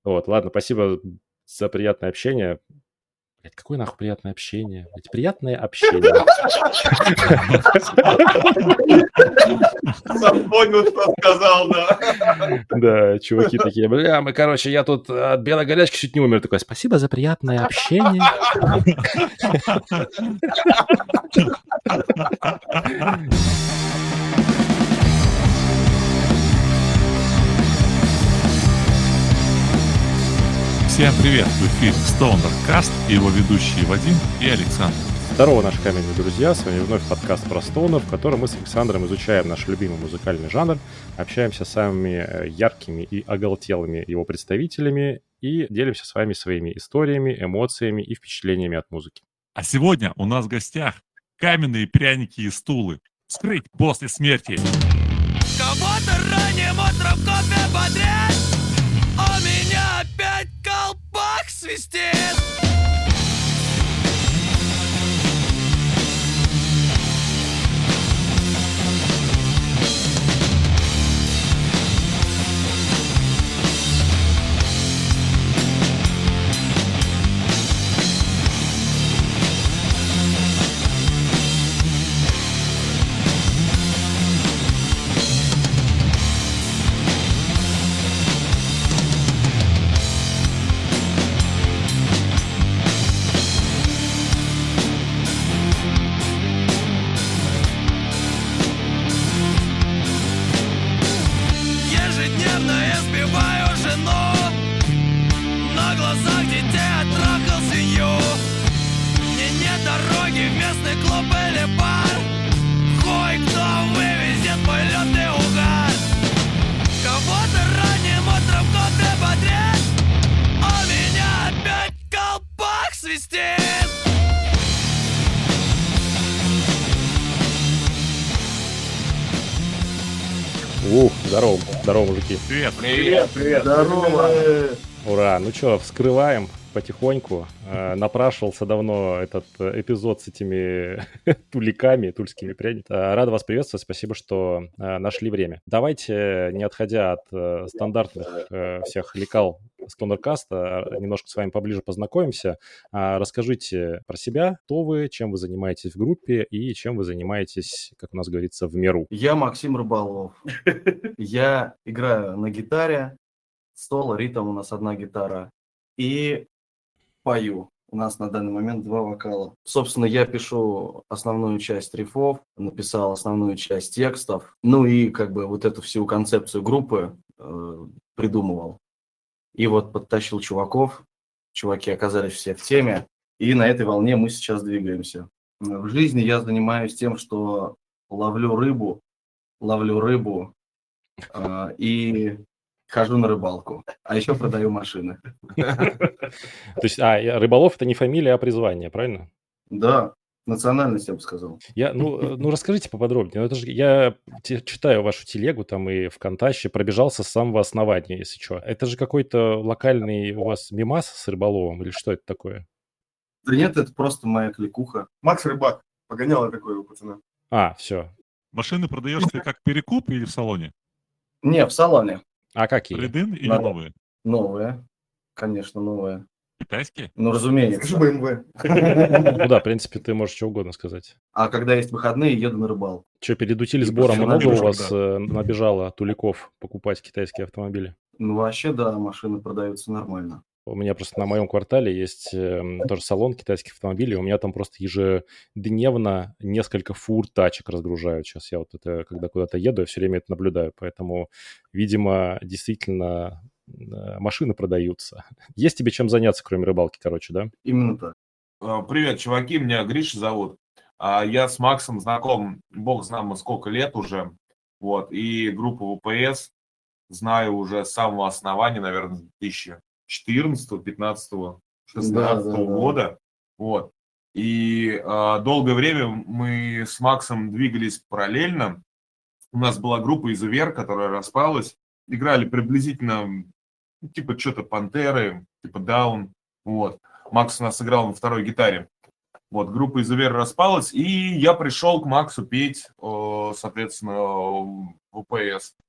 Вот, ладно, спасибо за приятное общение. Блядь, какое нахуй приятное общение? Блядь, приятное общение. Сам понял, что сказал, да. Да, чуваки такие, бля, я тут от белой горячки чуть не умер. Такой, спасибо за приятное общение. Всем привет! В эфире Stoner Cast и его ведущие Вадим и Александр. Здорово, наши каменные друзья, с вами вновь подкаст про Stoner, в котором мы с Александром изучаем наш любимый музыкальный жанр, общаемся с самыми яркими и оголтелыми его представителями и делимся с вами своими историями, эмоциями и впечатлениями от музыки. А сегодня у нас в гостях каменные пряники и стулы. Вскрыть после смерти. Кого-то ранним утром кофе подряд, у меня опять колпак свистит. Здорово, мужики. Привет. Здорово. Ура, ну что, вскрываем потихоньку. Напрашивался давно этот эпизод с этими туликами, тульскими пряниками. Рад вас приветствовать, спасибо, что нашли время. Давайте, не отходя от стандартных всех лекал Stonercast, немножко с вами поближе познакомимся. Расскажите про себя, кто вы, чем вы занимаетесь в группе и чем вы занимаетесь, как у нас говорится, в миру. Я Максим Рыболов. Я играю на гитаре, соло, ритм, у нас одна гитара. И пою. У нас на данный момент 2 вокала. Собственно, я пишу основную часть рифов, написал основную часть текстов. Ну и как бы вот эту всю концепцию группы придумывал. И вот подтащил чуваков. Чуваки оказались все в теме. И на этой волне мы сейчас двигаемся. В жизни я занимаюсь тем, что ловлю рыбу и хожу на рыбалку. А еще продаю машины. То есть, Рыболов — это не фамилия, а призвание, правильно? Да, национальность, я бы сказал. Ну, расскажите поподробнее. Это же я читаю вашу телегу там и ВКонтакте, пробежался с самого основания, если что. Это же какой-то локальный у вас мимас с Рыболовым или что это такое? Да нет, это просто моя кликуха. Макс Рыбак. Погоняло такое у пацана. Все. Машины продаешь ты как перекуп или в салоне? Не, в салоне. А какие? Трейд-ин или Надо. новые? Новые. Конечно, новые. Китайские? Ну, разумеется. БМВ. Ну да, в принципе, ты можешь что угодно сказать. А когда есть выходные, еду на рыбалку. Что, перед утиль сбором всё много у набежал, вас набежало туликов покупать китайские автомобили? Ну, вообще, да, машины продаются нормально. У меня просто на моем квартале есть тоже салон китайских автомобилей. У меня там просто ежедневно несколько фур тачек разгружают. Сейчас я вот это, когда куда-то еду, я все время это наблюдаю. Поэтому, видимо, действительно машины продаются. Есть тебе чем заняться, кроме рыбалки, короче, да? Именно так. Привет, чуваки, меня Гриша зовут. Я с Максом знаком, бог знамо сколько лет уже. Вот, и группу ВПС знаю уже с самого основания, наверное, 2014, 15, 16 года. Вот. И долгое время мы с Максом двигались параллельно. У нас была группа «Изувер», которая распалась. Играли приблизительно типа что-то «Пантеры», типа «Даун». Вот. Макс у нас играл на второй гитаре. Вот, группа «Изувер» распалась, и я пришел к Максу петь, соответственно, в ВПС.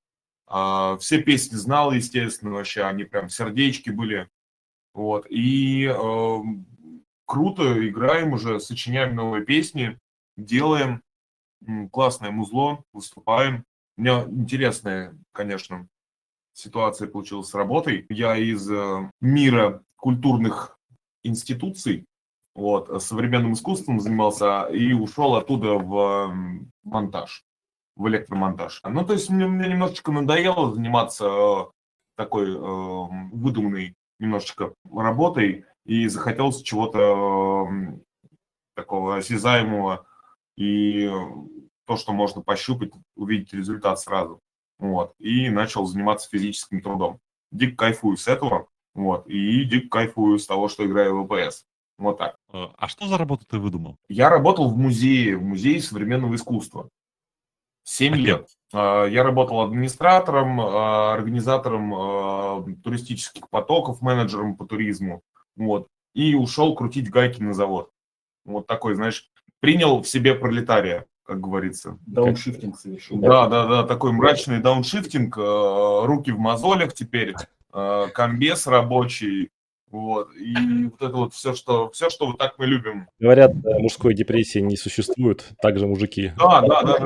Все песни знал, естественно, вообще, они прям сердечки были. Вот. И круто играем уже, сочиняем новые песни, делаем классное музло, выступаем. У меня интересная, конечно, ситуация получилась с работой. Я из мира культурных институций, вот, современным искусством занимался и ушел оттуда в монтаж, в электромонтаж. Ну, то есть мне немножечко надоело заниматься такой выдуманной немножечко работой, и захотелось чего-то такого осязаемого, и то, что можно пощупать, увидеть результат сразу. Вот. И начал заниматься физическим трудом. Дико кайфую с этого, вот, и дико кайфую с того, что играю в ВПС. Вот так. А что за работу ты выдумал? Я работал в музее современного искусства. 7 лет. Я работал администратором, организатором туристических потоков, менеджером по туризму. Вот. И ушел крутить гайки на завод. Вот такой, знаешь, принял в себе пролетария, как говорится. Дауншифтинг совершил. Да, такой мрачный дауншифтинг, руки в мозолях теперь, комбез рабочий. Вот. И вот это вот все, что вот так мы любим. Говорят, мужской депрессии не существует, также мужики. Да.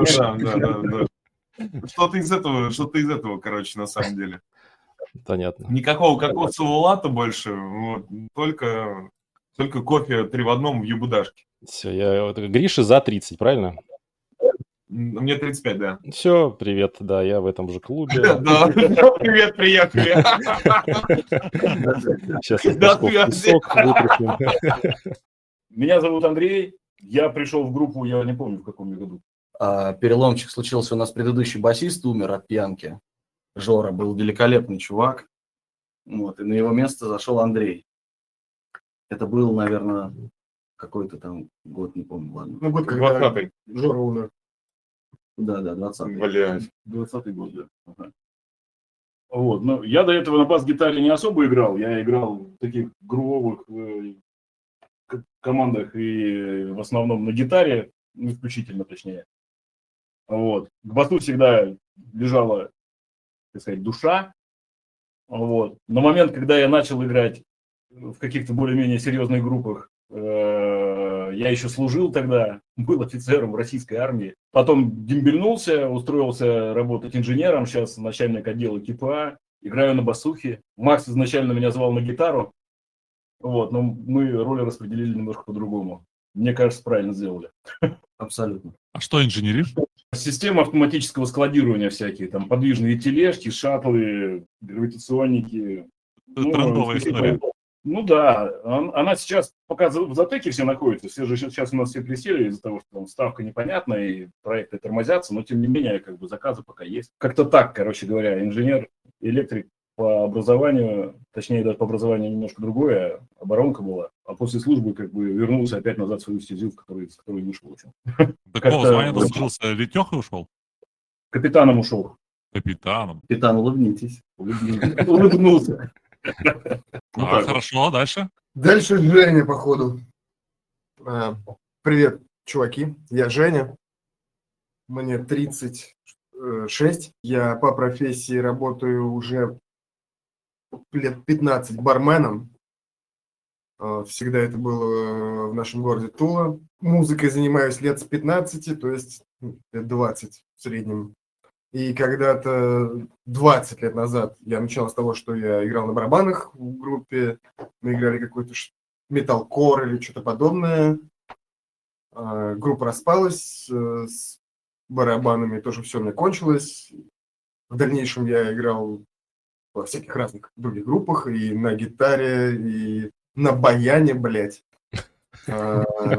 Что-то из этого, короче, на самом деле. Понятно. Никакого кокосового латта больше, вот, только кофе 3 в 1 в юбудашке. Все, Гриша за 30, правильно? Мне 35, да. Все, привет, да, я в этом же клубе. Да, привет, приехали. Сейчас из башков песок вытряхнем. Меня зовут Андрей, я пришел в группу, я не помню в каком году. Переломчик случился, у нас предыдущий басист умер от пьянки. Жора был великолепный чувак. Вот, и на его место зашел Андрей. Это был, наверное, какой-то там год, не помню, ладно. Ну, год как 20-й. Жора умер. Да, 20-й. Блядь. 20-й год, да. Ага. Вот, ну, я до этого на бас-гитаре не особо играл. Я играл в таких грувовых командах и в основном на гитаре, ну, исключительно точнее. Вот. К басу всегда лежала, так сказать, душа. Вот. На момент, когда я начал играть в каких-то более-менее серьезных группах, я еще служил тогда, был офицером в российской армии. Потом дембельнулся, устроился работать инженером, сейчас начальник отдела КПА, играю на басухе. Макс изначально меня звал на гитару, вот, но мы роли распределили немножко по-другому. Мне кажется, правильно сделали. Абсолютно. А что инженеришь? Система автоматического складирования всякие, там подвижные тележки, шаттлы, гравитационники. Трендовая история. Ну да, она сейчас пока в затыке все находится, все же сейчас у нас все присели из-за того, что там ставка непонятная и проекты тормозятся, но тем не менее как бы заказы пока есть. Как-то так, короче говоря, инженер, электрик по образованию, точнее даже по образованию немножко другое, оборонка была, а после службы как бы вернулся опять назад в свою стезю, с которой вышел. В общем. До какого звания дослужился? Летехой ушел? Капитаном ушел. Капитаном. Капитан, улыбнитесь. Улыбнулся. Хорошо, дальше? Дальше Женя, походу. Привет, чуваки. Я Женя. Мне 36. Я по профессии работаю уже лет 15 барменом. Всегда это было в нашем городе Тула. Музыкой занимаюсь лет с 15, то есть лет 20 в среднем. И когда-то 20 лет назад я начал с того, что я играл на барабанах в группе. Мы играли какой-то металкор или что-то подобное. Группа распалась с барабанами, тоже все у меня кончилось. В дальнейшем я играл во всяких разных других группах, и на гитаре, и на баяне, блядь. На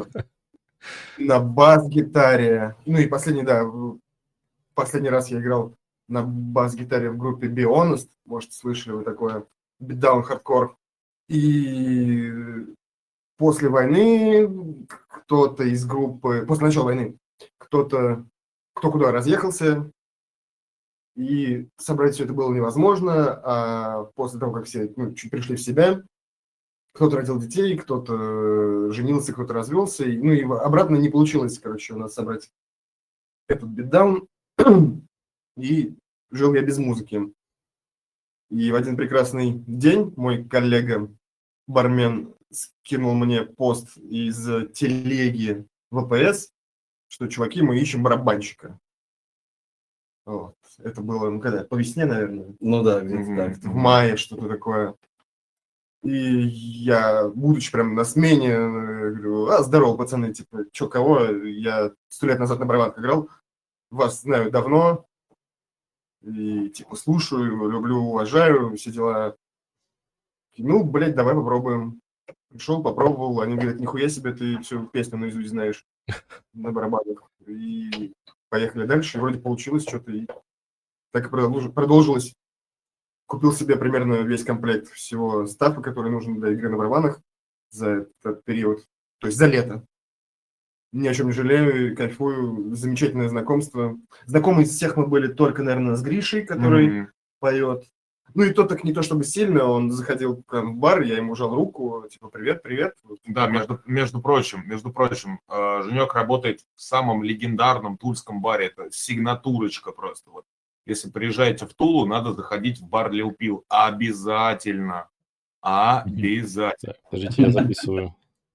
бас-гитаре. Ну и последний раз я играл на бас-гитаре в группе Be Honest. Может, слышали вы такое? Beatdown Hardcore. И после войны кто-то из группы, после начала войны, кто куда разъехался, и собрать все это было невозможно, а после того, как все чуть пришли в себя, кто-то родил детей, кто-то женился, кто-то развелся, и обратно не получилось, короче, у нас собрать этот битдаун. И жил я без музыки. И в один прекрасный день мой коллега, бармен, скинул мне пост из телеги ВПС, что, чуваки, мы ищем барабанщика. Вот. Это было, ну, когда? По весне, наверное. Ну да, где-то так. В мае, что-то такое. И я, будучи прям на смене, говорю: здорово, пацаны, типа, чё, кого? Я 100 лет назад на барабанах играл, вас знаю давно, и, типа, слушаю, люблю, уважаю, все дела. Ну, блядь, давай попробуем. Пришел, попробовал, они говорят: нихуя себе, ты всю песню наизусть знаешь на барабанах. И поехали дальше, и вроде получилось что-то, и так и продолжилось. Купил себе примерно весь комплект всего стафа, который нужен для игры на барабанах за этот период, то есть за лето. Ни о чем не жалею, кайфую, замечательное знакомство. Знакомы из всех мы были только, наверное, с Гришей, который поет. Ну и то так не то чтобы сильно, он заходил прям в бар, я ему жал руку, типа: привет, привет. Да, между прочим, Женек работает в самом легендарном тульском баре, это сигнатурочка просто. Вот. Если приезжаете в Тулу, надо заходить в бар Lil Pill. Обязательно. Обязательно. Подождите, я записываю.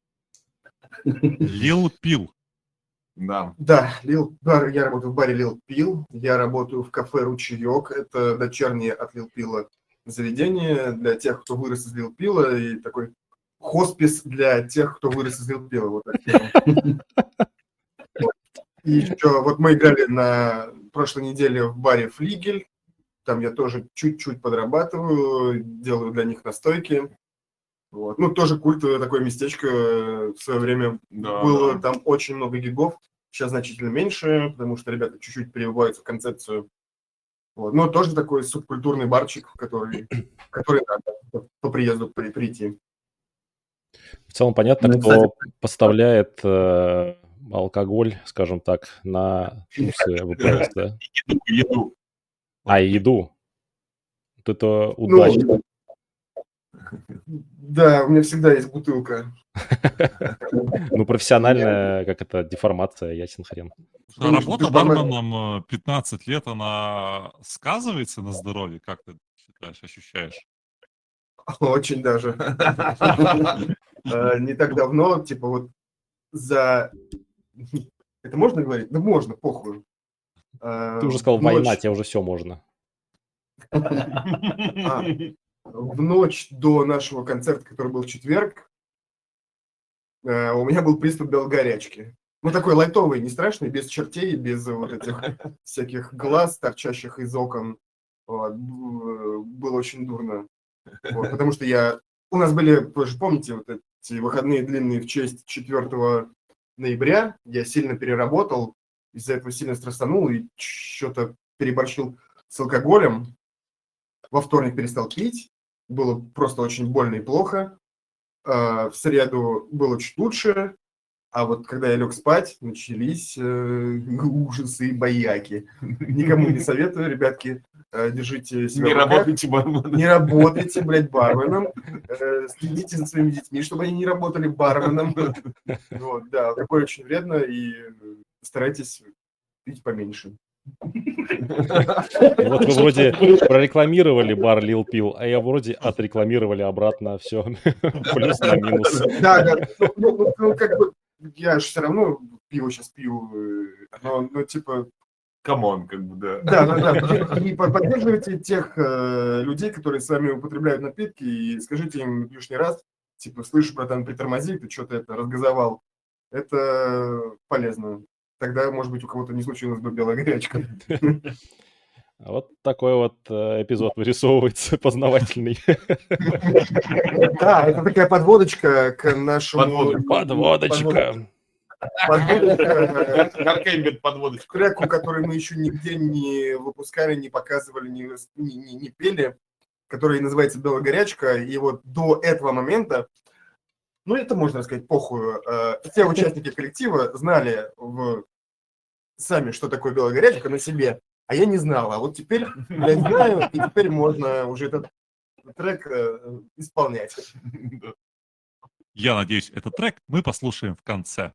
Lil Pill. Да. Да, я работаю в баре Lil Pill, я работаю в кафе «Ручеек», это дочернее от Lil Pill заведение для тех, кто вырос из Lil Pill, и такой хоспис для тех, кто вырос из Lil Pill. Вот так. И еще, вот мы играли на прошлой неделе в баре «Флигель», там я тоже чуть-чуть подрабатываю, делаю для них настойки. Вот. Ну, тоже культовое такое местечко в свое время было, там очень много гигов, сейчас значительно меньше, потому что ребята чуть-чуть перебываются в концепцию. Вот. Но тоже такой субкультурный барчик, в который надо по приезду прийти. В целом понятно, Ну, кто кстати, поставляет алкоголь, скажем так, на курсы ВПС, да? Еду. И еду. Вот это удачно. Да, у меня всегда есть бутылка. Ну, профессиональная, как это, деформация, ясен хрен. Работа барменом 15 лет, она сказывается на здоровье? Как ты считаешь, ощущаешь? Очень даже. Не так давно, типа вот за... Это можно говорить? Да можно, похуй. Ты уже сказал война, тебе уже все можно. В ночь до нашего концерта, который был в четверг, у меня был приступ белогорячки. Ну, такой лайтовый, не страшный, без чертей, без вот этих всяких глаз, торчащих из окон. Вот. Было очень дурно. Вот, потому что у нас были, вы же помните, вот эти выходные длинные в честь 4 ноября. Я сильно переработал, из-за этого сильно стрессанул и что-то переборщил с алкоголем. Во вторник перестал пить. Было просто очень больно и плохо. В среду было чуть лучше. А вот когда я лег спать, начались ужасы и бояки. Никому не советую, ребятки, держите себя Не в руках. работайте барменом. Не работайте, блядь, барменом. Следите за своими детьми, чтобы они не работали барменом. Вот, да, такое очень вредно, и старайтесь пить поменьше. Вот вы вроде прорекламировали бар Lil Pill, а я вроде отрекламировали обратно все. Плюс на минус. Да, ну, как бы, я же все равно пиво сейчас пью, но типа... Камон, как бы, да. Да. И поддерживайте тех людей, которые с вами употребляют напитки, и скажите им лишний раз, типа: слышь, братан, притормози, ты что-то это разгазовал. Это полезно. Тогда, может быть, у кого-то не случилась бы белая горячка. Вот такой вот эпизод вырисовывается, познавательный. Да, это такая подводочка к нашему... Подводочка. Гаркеймбет подводочка. Треку, который мы еще нигде не выпускали, не показывали, не пели, который называется «Белая горячка». И вот до этого момента, ну, это можно сказать похуй, все участники коллектива знали сами, что такое белая горячка, на себе, а я не знал. А вот теперь я знаю, и теперь можно уже этот трек исполнять. Я надеюсь, этот трек мы послушаем в конце.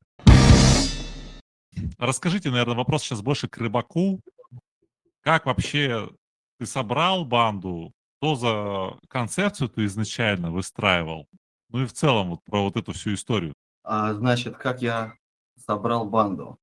Расскажите, наверное, вопрос сейчас больше к Рыбаку. Как вообще ты собрал банду, что за концепцию ты изначально выстраивал? Ну и в целом вот про вот эту всю историю. Значит, как я собрал банду?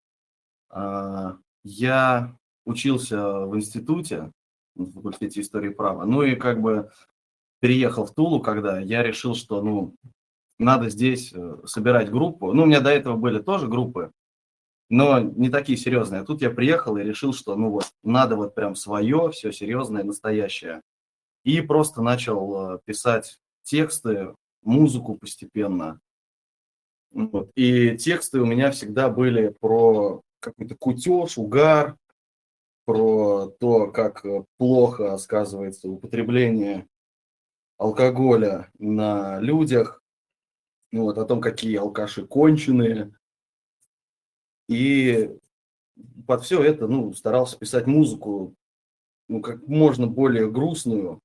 Я учился в институте, на факультете истории и права. Ну и как бы переехал в Тулу, когда я решил, что, ну, надо здесь собирать группу. Ну, у меня до этого были тоже группы, но не такие серьезные. А тут я приехал и решил, что, ну вот, надо вот прям свое, все серьезное, настоящее. И просто начал писать тексты, музыку постепенно. Вот. И тексты у меня всегда были про какой-то кутеж, угар, про то, как плохо сказывается употребление алкоголя на людях, ну, вот, о том, какие алкаши конченые. И под все это, ну, старался писать музыку, ну, как можно более грустную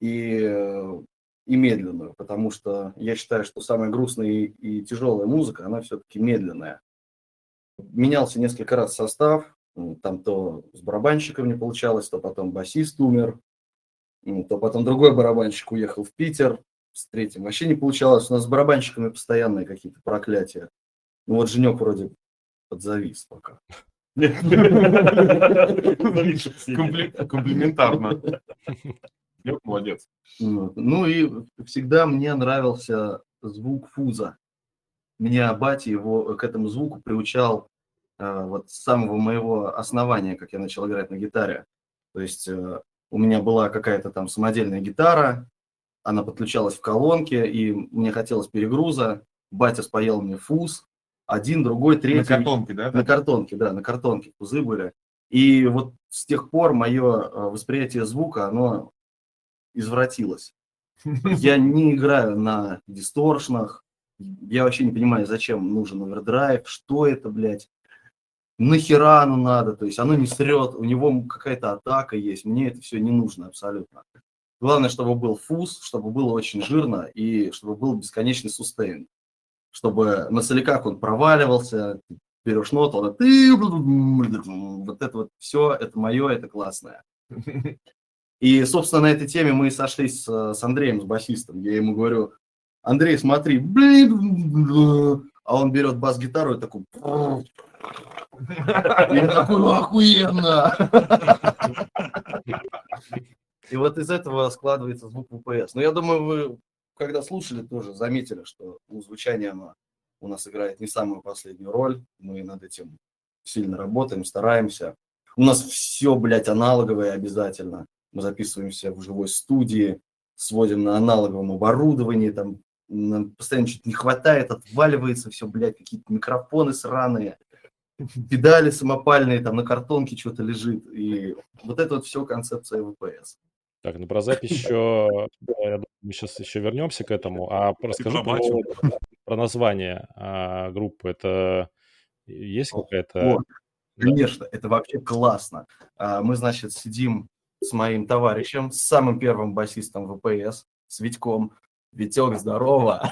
и медленную, потому что я считаю, что самая грустная и тяжелая музыка, она все-таки медленная. Менялся несколько раз состав, там то с барабанщиком не получалось, то потом басист умер, то потом другой барабанщик уехал в Питер, с третьим вообще не получалось. У нас с барабанщиками постоянные какие-то проклятия. Ну вот Женек вроде подзавис пока. Комплиментарно. Лёг, молодец. Ну и всегда мне нравился звук фуза. Меня батя его к этому звуку приучал вот с самого моего основания, как я начал играть на гитаре. То есть у меня была какая-то там самодельная гитара, она подключалась в колонке, и мне хотелось перегруза. Батя спаял мне фуз, один, другой, третий. На картонке, да? На картонке, да, на картонке фузы были. И вот с тех пор мое восприятие звука, оно извратилось. Я не играю на дисторшнах, я вообще не понимаю, зачем нужен овердрайв, что это, блядь, нахера оно надо, то есть оно не срет, у него какая-то атака есть, мне это все не нужно абсолютно. Главное, чтобы был фуз, чтобы было очень жирно и чтобы был бесконечный сустейн, чтобы на соляках он проваливался, берешь ноту, вот это вот все, это мое, это классное. И, собственно, на этой теме мы сошлись с Андреем, с басистом. Я ему говорю: Андрей, смотри, а он берет бас-гитару и такой... Я такой: охуенно! И вот из этого складывается звук ВПС. Но я думаю, вы, когда слушали, тоже заметили, что звучание оно у нас играет не самую последнюю роль. Мы над этим сильно работаем, стараемся. У нас все, блядь, аналоговое обязательно. Мы записываемся в живой студии, сводим на аналоговом оборудовании, там нам постоянно что-то не хватает, отваливается все, блядь, какие-то микрофоны сраные, педали самопальные, там на картонке что-то лежит. И вот это вот все концепция ВПС. Так, ну про запись еще, я думаю, мы сейчас еще вернемся к этому. А расскажи про название группы. Это есть какая-то... Вот, конечно, это вообще классно. Мы, значит, сидим с моим товарищем, с самым первым басистом ВПС, с Витьком. Витек, здорово.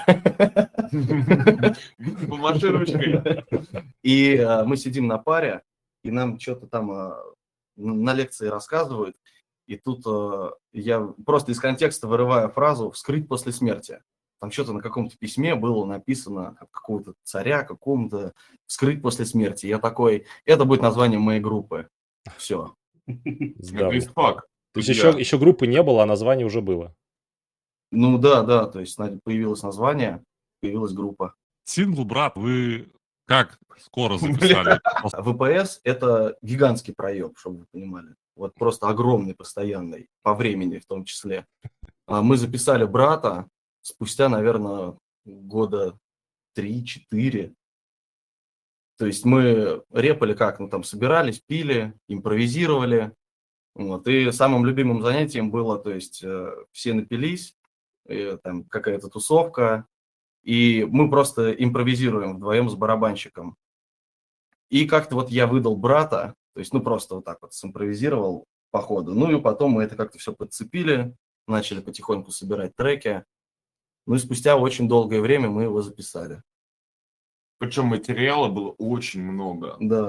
Помаши ручкой. И мы сидим на паре, и нам что-то там на лекции рассказывают. И тут я просто из контекста вырываю фразу «вскрыть после смерти». Там что-то на каком-то письме было написано от какого-то царя, какому-то «вскрыть после смерти». Я такой: это будет название моей группы. Все. Здорово. То есть еще группы не было, а название уже было. Ну да, то есть появилось название, появилась группа. Сингл, брат, вы как скоро записали? ВПС – это гигантский проеб, чтобы вы понимали. Вот просто огромный, постоянный, по времени в том числе. Мы записали «Брата» спустя, наверное, года 3-4. То есть мы репали как? Ну там собирались, пили, импровизировали. Вот. И самым любимым занятием было, то есть все напились, там какая-то тусовка, и мы просто импровизируем вдвоем с барабанщиком. И как-то вот я выдал «Брата», то есть ну просто вот так вот симпровизировал по ходу. Ну и потом мы это как-то все подцепили, начали потихоньку собирать треки. Ну и спустя очень долгое время мы его записали. Причем материала было очень много. Да.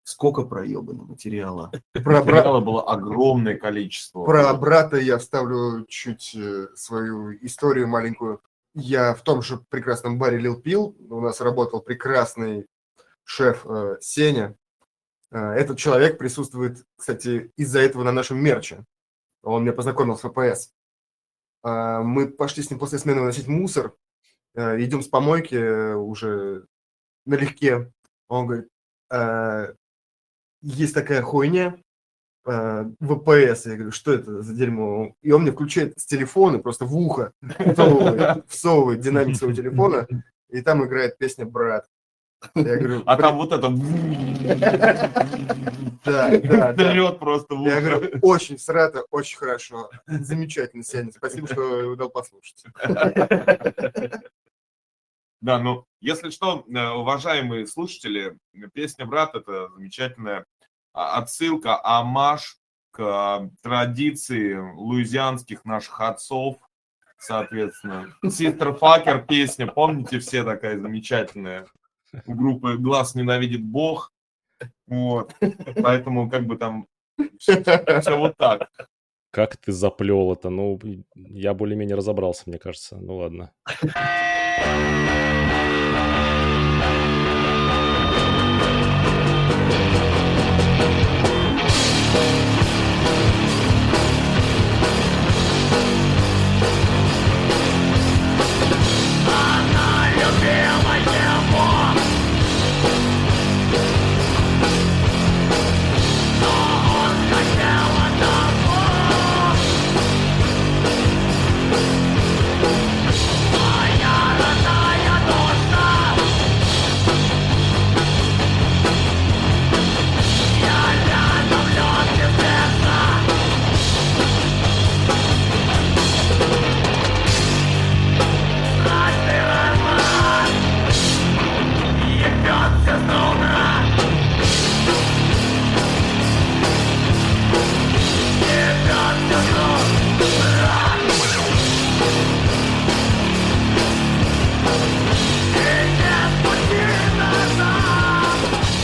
Сколько проебано материала. Материала было огромное количество. Про брата я вставлю чуть свою историю маленькую. Я в том же прекрасном баре Lil Pil, у нас работал прекрасный шеф Сеня. Этот человек присутствует, кстати, из-за этого на нашем мерче. Он меня познакомил с ФПС. Мы пошли с ним после смены выносить мусор. Идем с помойки уже налегке. Он говорит, есть такая хуйня, ВПС. Я говорю, что это за дерьмо? И он мне включает с телефона, просто в ухо всовывает динамик своего телефона, и там играет песня «Брат». Я говорю, А там вот это... Да. Дрет просто в Я ухо. говорю, очень срато, очень хорошо. Замечательно, Сеня. Спасибо, что дал послушать. Да, ну, если что, уважаемые слушатели, песня «Брат» — это замечательная отсылка, омаж к традиции луизианских наших отцов, соответственно. «Sister Fucker» песня, помните, все такая замечательная, у группы «Глаз ненавидит Бог». Вот, поэтому как бы там все вот так. Как ты заплел это? Ну, я более-менее разобрался, мне кажется. Ну, ладно. Она любила его, но он хотел одного. Моя родная душа, я рядом, лед без сердца. Каждый роман ебется с утра. Ебется с утра. И нет пути назад.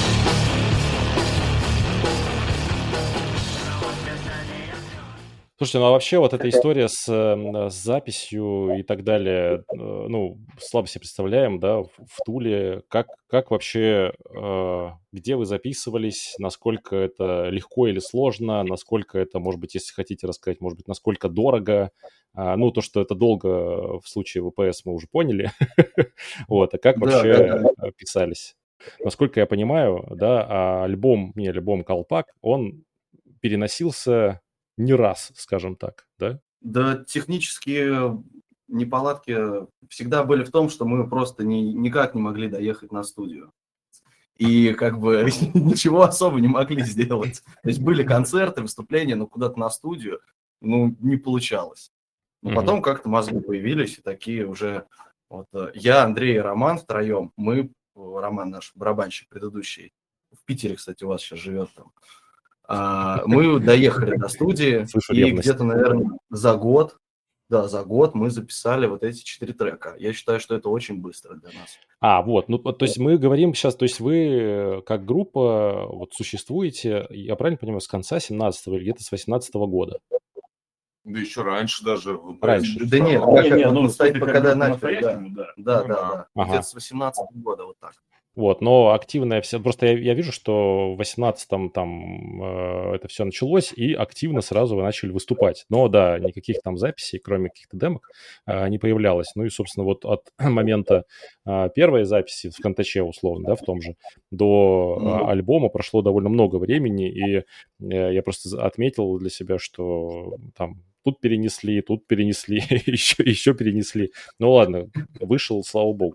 Слушайте, ну а вообще вот эта история с записью и так далее, ну, слабо себе представляем, да, в Туле. Как вообще, где вы записывались, насколько это легко или сложно, насколько это, может быть, если хотите рассказать, может быть, насколько дорого. Ну, то, что это долго в случае ВПС, мы уже поняли. Вот, а как вообще писались? Насколько я понимаю, да, альбом «Колпак», он переносился не раз, скажем так, да? Да, технические неполадки всегда были в том, что мы просто никак не могли доехать на студию. И как бы ничего особо не могли сделать. То есть были концерты, выступления, но куда-то на студию, ну, не получалось. Но потом как-то мозги появились, и такие уже... Вот, я, Андрей и Роман втроем, мы, Роман наш барабанщик предыдущий, в Питере, кстати, у вас сейчас живет там, мы доехали до студии, и где-то, наверное, за год мы записали вот эти 4 трека. Я считаю, что это очень быстро для нас. Вот, ну, то есть мы говорим сейчас, то есть вы как группа вот существуете, я правильно понимаю, с конца 17-го или где-то с 18-го года? Да еще раньше даже. Раньше. Да нет, ну, когда начали, да. Да. Где-то с 18-го года вот так. Вот, но активная вся... Просто я вижу, что в 18-м там это все началось, и активно сразу вы начали выступать. Но, да, никаких там записей, кроме каких-то демок, не появлялось. Ну и, собственно, вот от момента первой записи в Контаче, условно, да, в том же, до альбома прошло довольно много времени, и я просто отметил для себя, что там тут перенесли, еще перенесли. Ну ладно, вышел, слава богу.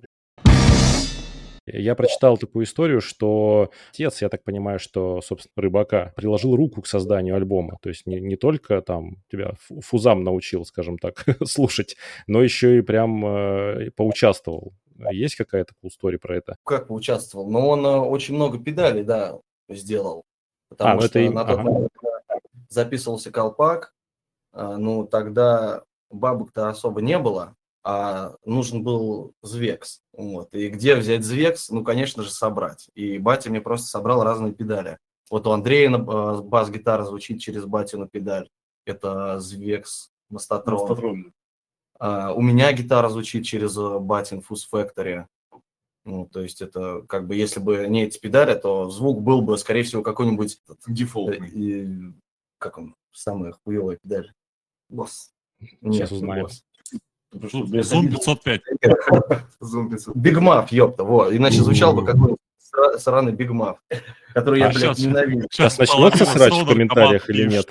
Я прочитал такую историю, что отец, я так понимаю, что, собственно, Рыбака приложил руку к созданию альбома. То есть не только там тебя фузам научил, скажем так, слушать, но еще и прям поучаствовал. Есть какая-то cool story про это? Как поучаствовал? Ну, он очень много педалей, да, сделал. Потому что на тот момент записывался «Колпак», ну, тогда бабок-то особо не было. а нужен был Звекс. Вот. И где взять Звекс? Ну, конечно же, собрать. И батя мне просто собрал разные педали. Вот у Андрея бас-гитара звучит через батину педаль. Это Звекс Мастотрон. Мастотрон. У меня гитара звучит через батин Fuzz Factory. Ну, то есть это как бы, если бы не эти педали, то звук был бы, скорее всего, какой-нибудь... Дефолтный. Как он? Самая хуевая педаль. Босс. Сейчас узнаем. Zoom 505. Zoom 500. Биг Маф, ёпта, вот. Иначе звучал бы какой-нибудь сраный Биг Маф, который я, блядь, ненавижу. Сейчас начнется срач в комментариях или нет?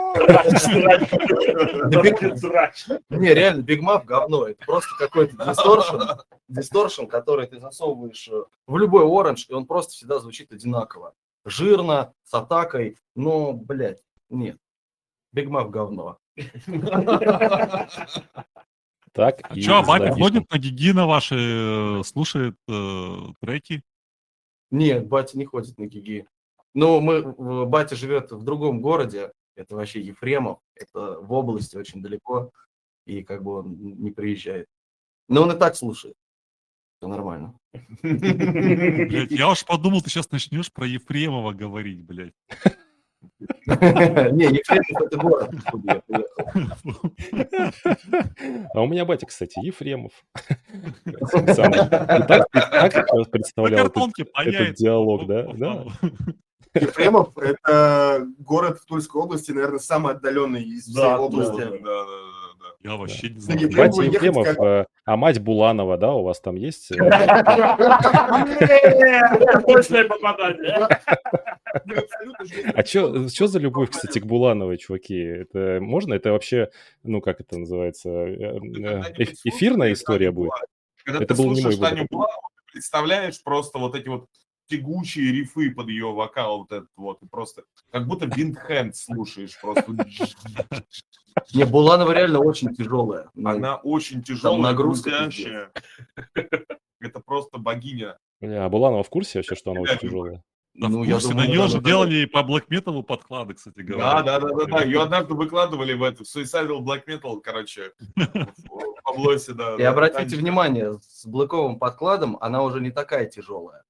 Не, реально, Биг Маф говно. Это просто какой-то дисторшн, который ты засовываешь в любой оранж, и он просто всегда звучит одинаково. Жирно, с атакой, но, блядь, нет. Биг Маф говно. Так, А и что, батя запишем. ходит на гиги на ваши, слушает треки? Нет, батя не ходит на гиги. Ну, батя живет в другом городе, это вообще Ефремов, это в области очень далеко, и как бы он не приезжает. Но он и так слушает. Все нормально. Блядь, я уж подумал, ты сейчас начнешь про Ефремова говорить, блядь. Не, Ефремов это город, откуда я приехал. А у меня батя, кстати, Ефремов. И так представлял этот диалог, да? Да. Ефремов – это город в Тульской области, наверное, самый отдаленный из всей Да, области. Да. Я вообще не На знаю. Ефремова Батя ехать Ефремов, как- а мать Буланова, да, у вас там есть? Точное попадание. А что за любовь, кстати, к Булановой, чуваки? Это можно? Это вообще, ну, как это называется, эфирная история будет? Когда Это ты был не мой слушаешь Таню выбор. Буланову, ты представляешь просто вот эти вот тягучие рифы под ее вокал, вот этот вот, и просто как будто Виндхенд слушаешь просто. Не, Буланова реально очень тяжелая. Она очень тяжелая, нагрузка грузящая. Это просто богиня. А Буланова в курсе вообще, что она очень тяжелая? Да, Ну, в я курсе, думаю, на нее да, же да, делали по Black Metal подклады, кстати говоря. Да. Ее однажды выкладывали в эту Suicidal Black Metal, короче, в Паблосе, да. И обратите внимание, с блэковым подкладом она уже не такая тяжелая.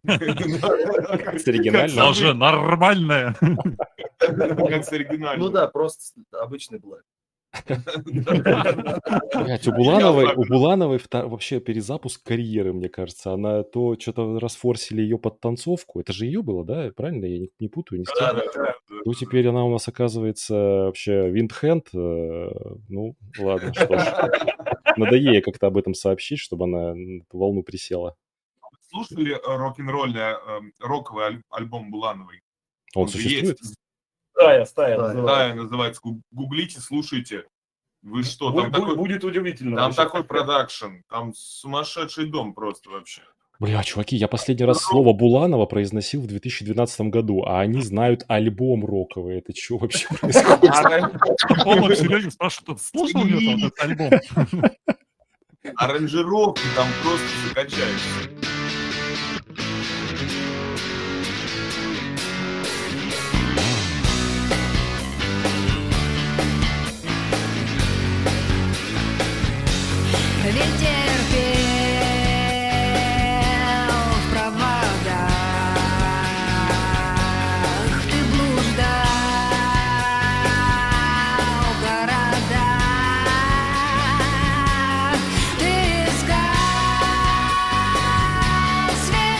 С оригинальным? Она уже нормальная. Как с оригинальным. Ну да, просто обычный блэк. Блядь, у Булановой вообще перезапуск карьеры, мне кажется. Она то что-то расфорсили ее под танцовку. Это же ее было, да? Правильно? Я не путаю, не с тем. Ну, теперь она у нас оказывается вообще Виндхенд. Ну, ладно, что ж. Надо ей как-то об этом сообщить, чтобы она на эту волну присела. Слушали роковый альбом Булановой? Он же существует? есть. Стая. Да, называется. Гуглите, слушайте. Вы что, там такой... Будет удивительно. Там вообще. такой продакшн, там сумасшедший дом просто вообще. Бля, чуваки, я последний раз слово Буланова произносил в 2012 году, а они знают альбом роковый. Это что вообще происходит? На полном серьезе спрашивают, слушал ли он этот альбом? Аранжировки там просто закачаются. Ветер пел в проводах, ты блуждал в городах, ты искал свет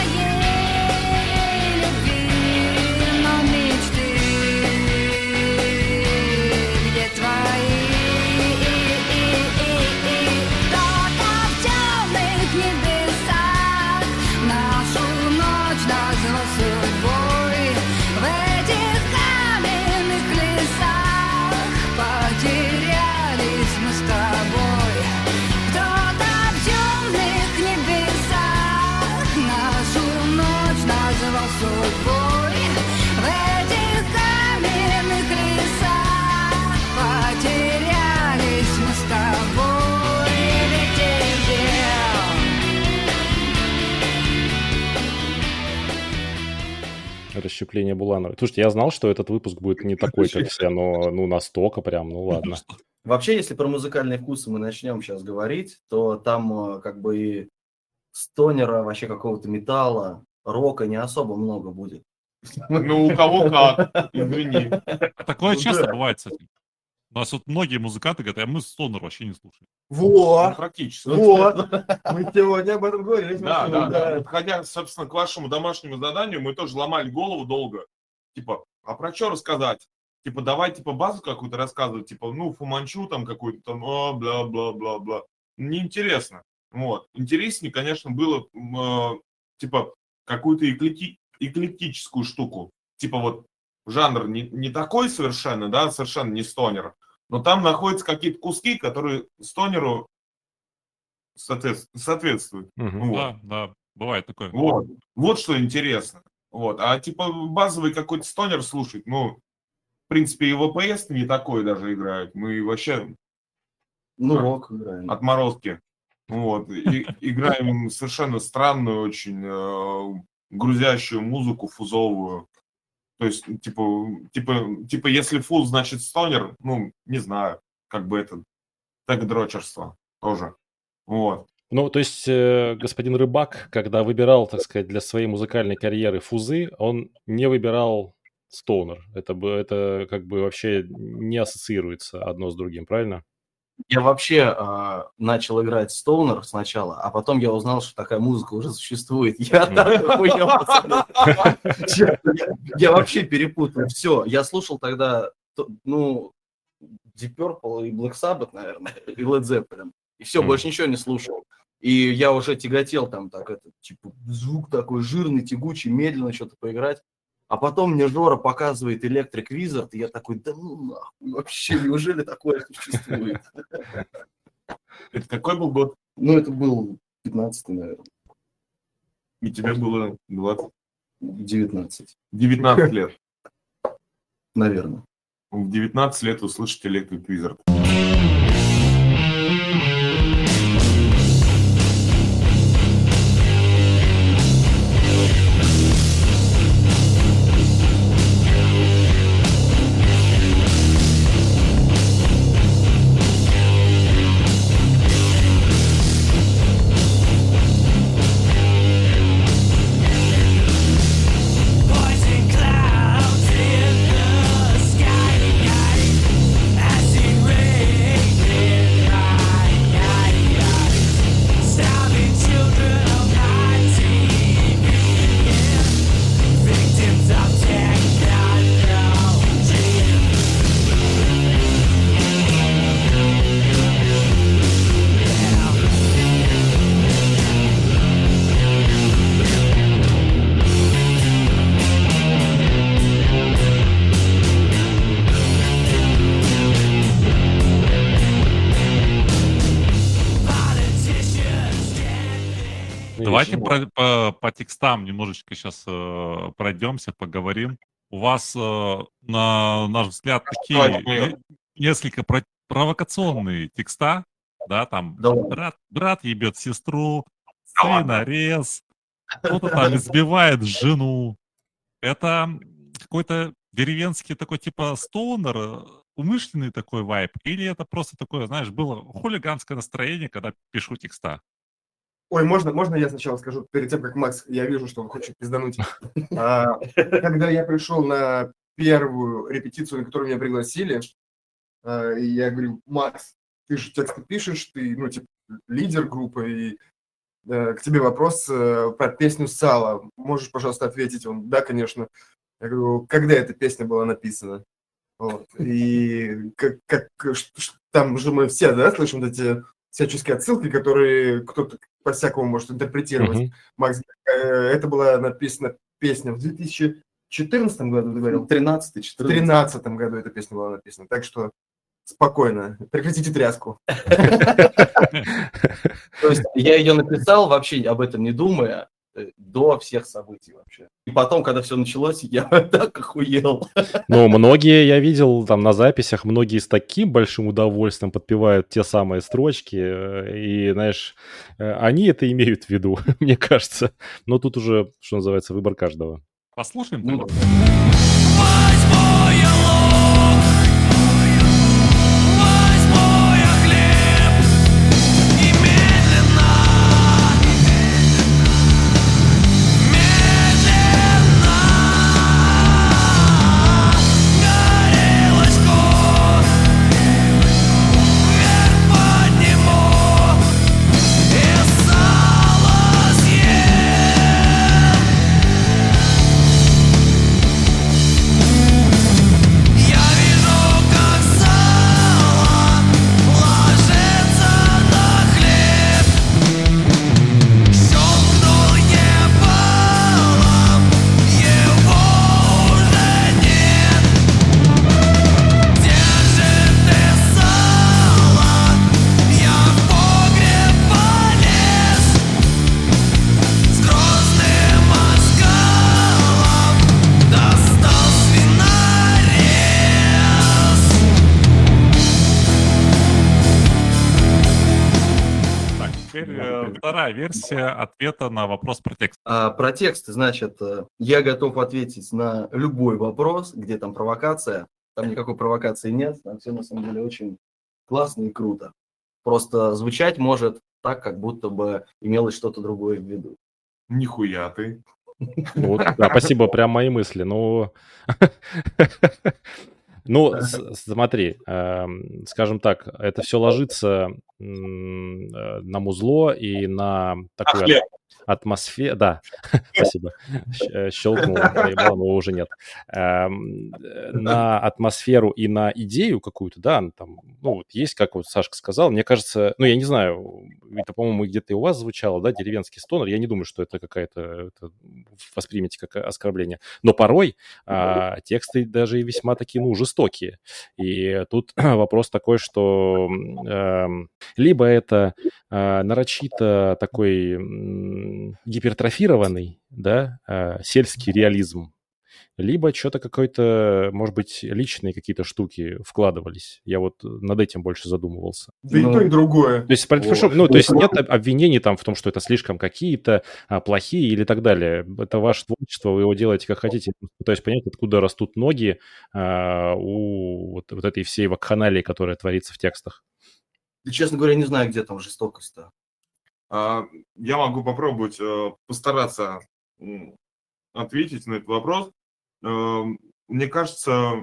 моей любви, но мечты где твои? Кто-то в темных небесах нашу ночь назвал судьбой. В этих каменных лесах потерялись мы с тобой. Кто-то в темных небесах нашу ночь назвал судьбой. В этих каменных лесах потерялись мы с тобой. Ветер пел. Расщепление Булановой. Слушайте, я знал, что этот выпуск будет не такой, как все, но ну настолько прям, ну ладно. Вообще, если про музыкальные вкусы мы начнем сейчас говорить, то там как бы и стонера, вообще какого-то металла, рока не особо много будет. Ну, у кого как, извини. Такое Ну часто да. бывает, кстати. У нас вот многие музыканты говорят, а мы стонер вообще не слушаем. Ну, Вот, практически. вот. Мы сегодня об этом говорили. Да, Максим, да, да. Подходя, собственно, к вашему домашнему заданию, мы тоже ломали голову долго. Типа, а про что рассказать? Типа, давай, типа, базу какую-то рассказывать, типа, ну, Фуманчу там какую-то там, бла-бла-бла-бла. Неинтересно. Вот. Интереснее, конечно, было, типа, какую-то эклектическую штуку. Типа, вот, жанр не такой совершенно, да, совершенно не стонер, но там находятся какие-то куски, которые стонеру соответствуют. Мгм. Вот. Да, бывает такое. Вот что интересно. Вот. А типа базовый какой-то стонер слушать, ну, в принципе, и ВПС не такой даже играют. Мы вообще Ну, рок играем. отморозки. Вот. И играем совершенно странную, очень грузящую музыку, фузовую. То есть, типа, если фуз, значит стонер, ну, не знаю, как бы это тег-дрочерство тоже. Вот. Ну, то есть господин Рыбак, когда выбирал, так сказать, для своей музыкальной карьеры фузы, он не выбирал стоунер. Это как бы вообще не ассоциируется одно с другим, правильно? Я вообще начал играть стоунер сначала, а потом я узнал, что такая музыка уже существует. Я так охуел, пацаны. Я вообще перепутал все. Я слушал тогда, ну, Deep Purple и Black Sabbath, наверное, и Led Zeppelin. И все, больше ничего не слушал. И я уже тяготел там так, типа, звук такой жирный, тягучий, медленно что-то поиграть. А потом мне Жора показывает Electric Wizard, и я такой, да ну нахуй, вообще, неужели такое существует? Это какой был год? Ну, это был 15-й, наверное, И тебе было 20? 19, 19 лет. наверное. В 19 лет услышать Electric Wizard. Poison clouds in the sky, acid rain in my eyes, starving children of my TV, victims of technology. Politicians Ну, Давайте видишь, по текстам немножечко сейчас пройдемся, поговорим. У вас, на наш взгляд, Давайте такие мы- несколько провокационные текста, да, там Да. брат ебет сестру, свинорез, кто-то там избивает жену. Это какой-то деревенский такой типа стоунер, умышленный такой вайб, или это просто такое, знаешь, было хулиганское настроение, когда пишу текста? Ой, можно я сначала скажу, перед тем, как Макс, я вижу, что он хочет пиздануть. Когда я пришел на первую репетицию, на которую меня пригласили, и я говорю, Макс, ты же тексты пишешь, ты, ну, типа, лидер группы, и к тебе вопрос про песню «Сало». Можешь, пожалуйста, ответить? Он, да, конечно. Я говорю, когда эта песня была написана? Вот. И там же мы все, да, слышим вот эти всяческие отсылки, которые кто-то по-всякому может интерпретировать. Мгм. Макс, это была написана песня в 2014 году, ты говорил? 13-й, В 14-й. 2013 году эта песня была написана. Так что спокойно, прекратите тряску. То есть я ее написал, вообще об этом не думая, до всех событий вообще. И потом, когда все началось, я так охуел. Ну, многие, я видел там на записях, многие с таким большим удовольствием подпевают те самые строчки, и, знаешь, они это имеют в виду, мне кажется. Но тут уже, что называется, выбор каждого. Послушаем Ну, тогда? Was for your love, was for теперь вторая версия ответа на вопрос про текст. Про текст, значит, я готов ответить на любой вопрос, где там провокация. Там никакой провокации нет, там все на самом деле очень классно и круто. Просто звучать может так, как будто бы имелось что-то другое в виду. Нихуя ты. Вот, да, спасибо, прям мои мысли. Ну, смотри, скажем так, это все ложится на музло и на такую атмосферу. Да, спасибо. Щелкнул, проебал, но уже нет. На атмосферу и на идею какую-то, да, там, ну, вот есть, как вот Сашка сказал, мне кажется, ну, я не знаю, это, по-моему, где-то и у вас звучало, да, деревенский стонер, я не думаю, что это какая-то, воспримите как оскорбление, но порой тексты даже и весьма такие, ну, жестокие, и тут вопрос такой, что либо это нарочито такой гипертрофированный, да, сельский реализм, либо что-то какое-то, может быть, личные какие-то штуки вкладывались. Я вот над этим больше задумывался. Да и то, и другое. То есть, то есть нет обвинений там в том, что это слишком какие-то плохие или так далее. Это ваше творчество, вы его делаете как хотите. Я пытаюсь понять, откуда растут ноги у вот этой всей вакханалии, которая творится в текстах. И, честно говоря, не знаю, где там жестокость-то. Я могу попробовать постараться ответить на этот вопрос. Мне кажется,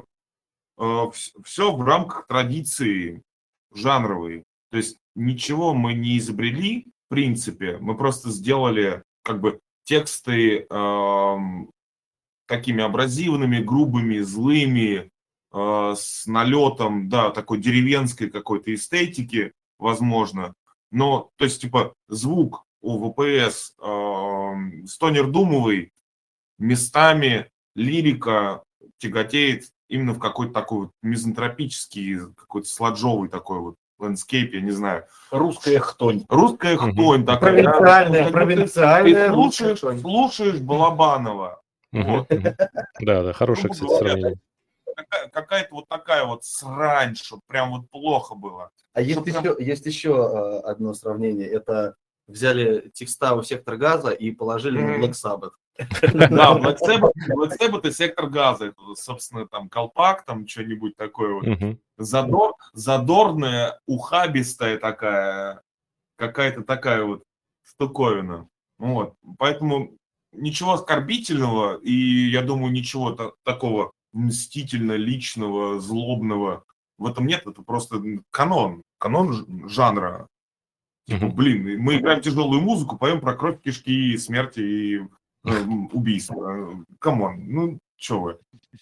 все в рамках традиции жанровой. То есть ничего мы не изобрели, в принципе. Мы просто сделали как бы тексты такими абразивными, грубыми, злыми, с налетом, да, такой деревенской какой-то эстетики, возможно. Но, то есть, типа, звук у ВПС стонер-думовый, местами лирика тяготеет именно в какой-то такой вот мизантропический, какой-то сладжовый такой вот ландскейп, я не знаю. Русская хтонь. Русская хтонь такая. Провинциальная. Ты слушаешь Балабанова. Вот. Да, хорошее, кстати, сравнение. Какая-то вот такая вот срань, что прям вот плохо было. А есть еще одно сравнение. Это взяли текста у Сектор Газа и положили на Black Sabbath. Да, Black Sabbath и Сектор Газа. Это, собственно, там колпак, там что-нибудь такое вот. Задорная, ухабистая такая, какая-то такая вот штуковина. Вот. Поэтому ничего оскорбительного и, я думаю, ничего такого мстительно личного, злобного в этом нет. Это просто канон жанра. Типа, блин, мы играем тяжелую музыку, поем про кровь, кишки, смерти и убийства. Камон, ну чё вы?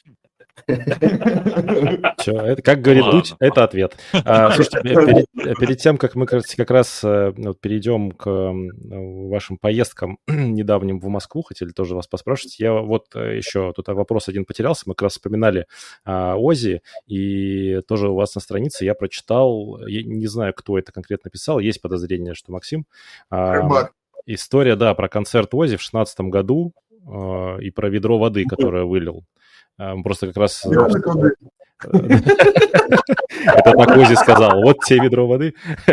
Это, как говорит Дудь, это ответ. Слушайте, перед тем, как мы как раз перейдем к вашим поездкам недавним в Москву, хотели тоже вас поспрашивать, я вот еще тут вопрос один потерялся, мы как раз вспоминали Оззи, и тоже у вас на странице я прочитал, я не знаю, кто это конкретно писал, есть подозрение, что Максим. История, да, про концерт Оззи в 2016 году и про ведро воды, которое вылил. Просто как раз... Это так Оззи сказал. Вот тебе ведро воды.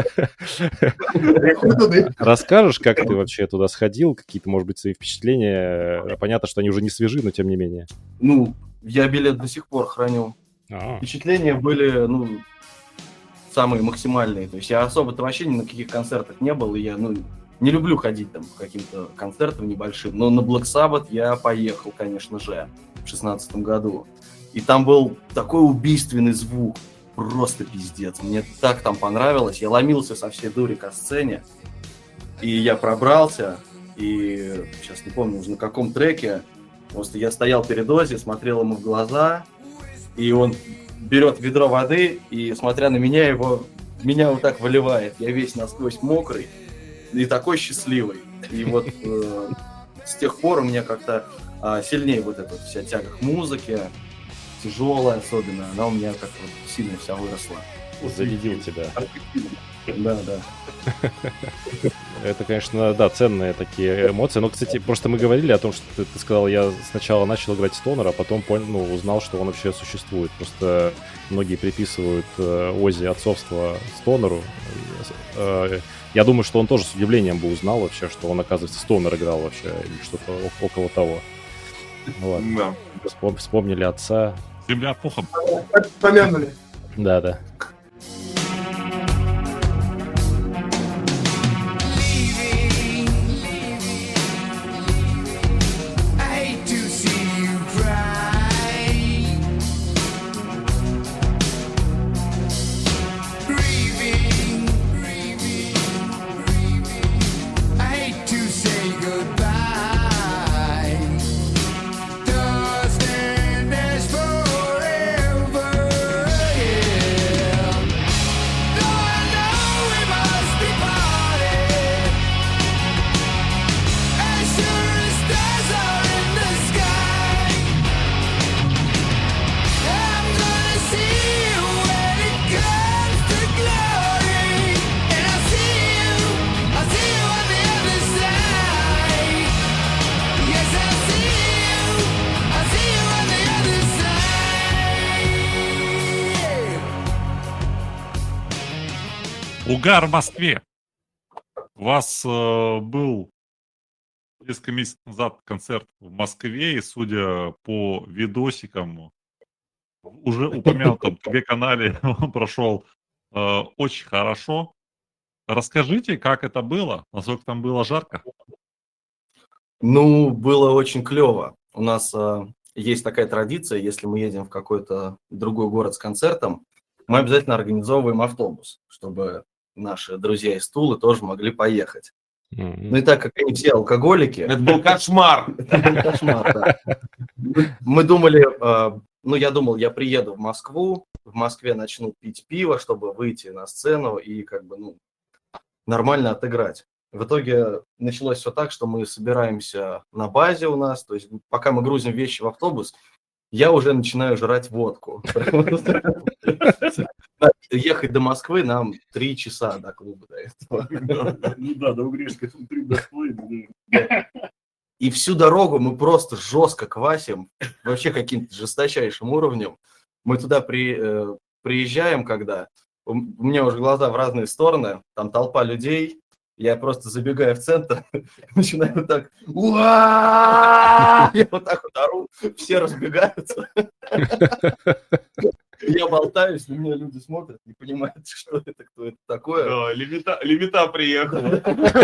Расскажешь, как ты вообще туда сходил? Какие-то, может быть, свои впечатления? Понятно, что они уже не свежи, но тем не менее. Ну, я билет до сих пор храню. Впечатления были, самые максимальные. То есть я особо-то вообще ни на каких концертах не был, и я, не люблю ходить там по каким-то концертам небольшим. Но на Black Sabbath я поехал, конечно же, в 2016 году. И там был такой убийственный звук. Просто пиздец. Мне так там понравилось. Я ломился со всей дури к сцене. И я пробрался. И сейчас не помню уже на каком треке. Просто я стоял перед Оззи, смотрел ему в глаза. И он берет ведро воды. И, смотря на меня, меня вот так выливает. Я весь насквозь мокрый. И такой счастливый. И вот с тех пор у меня как-то сильнее вот эта вся тяга к музыке, тяжелая особенно, она у меня как-то сильно вся выросла. Зарядил тебя. Да. Это, конечно, да, ценные такие эмоции. Но, кстати, просто мы говорили о том, что ты сказал, я сначала начал играть в Стонер, а потом узнал, что он вообще существует. Просто многие приписывают Оззи отцовство Стонеру. Я думаю, что он тоже с удивлением бы узнал вообще, что он, оказывается, Стонер играл вообще, или что-то около того. Ладно. Вспомнили отца. Земля пухом. Помянули. Да. Угар в Москве. У вас был несколько месяцев назад концерт в Москве, и судя по видосикам, уже упомянутом ТГ-канале, он прошел очень хорошо. Расскажите, как это было, насколько там было жарко? Ну, было очень клево. У нас есть такая традиция, если мы едем в какой-то другой город с концертом, мы обязательно организовываем автобус, чтобы наши друзья из Тулы тоже могли поехать. Ну и так как они все алкоголики... Это был кошмар. Это был кошмар, да. Мы думали, я думал, я приеду в Москву, в Москве начну пить пиво, чтобы выйти на сцену и нормально отыграть. В итоге началось все так, что мы собираемся на базе у нас, то есть пока мы грузим вещи в автобус, я уже начинаю жрать водку. Ехать до Москвы нам 3 часа до клуба до этого. Ну да, до Угришска 3 Москвы. И всю дорогу мы просто жестко квасим, вообще каким-то жесточайшим уровнем. Мы туда приезжаем, когда у меня уже глаза в разные стороны, там толпа людей, я просто забегаю в центр, начинаю вот так, я вот так вот ору, все разбегаются. Я болтаюсь, на меня люди смотрят, не понимают, что это, кто это такое. Да, лимита приехала.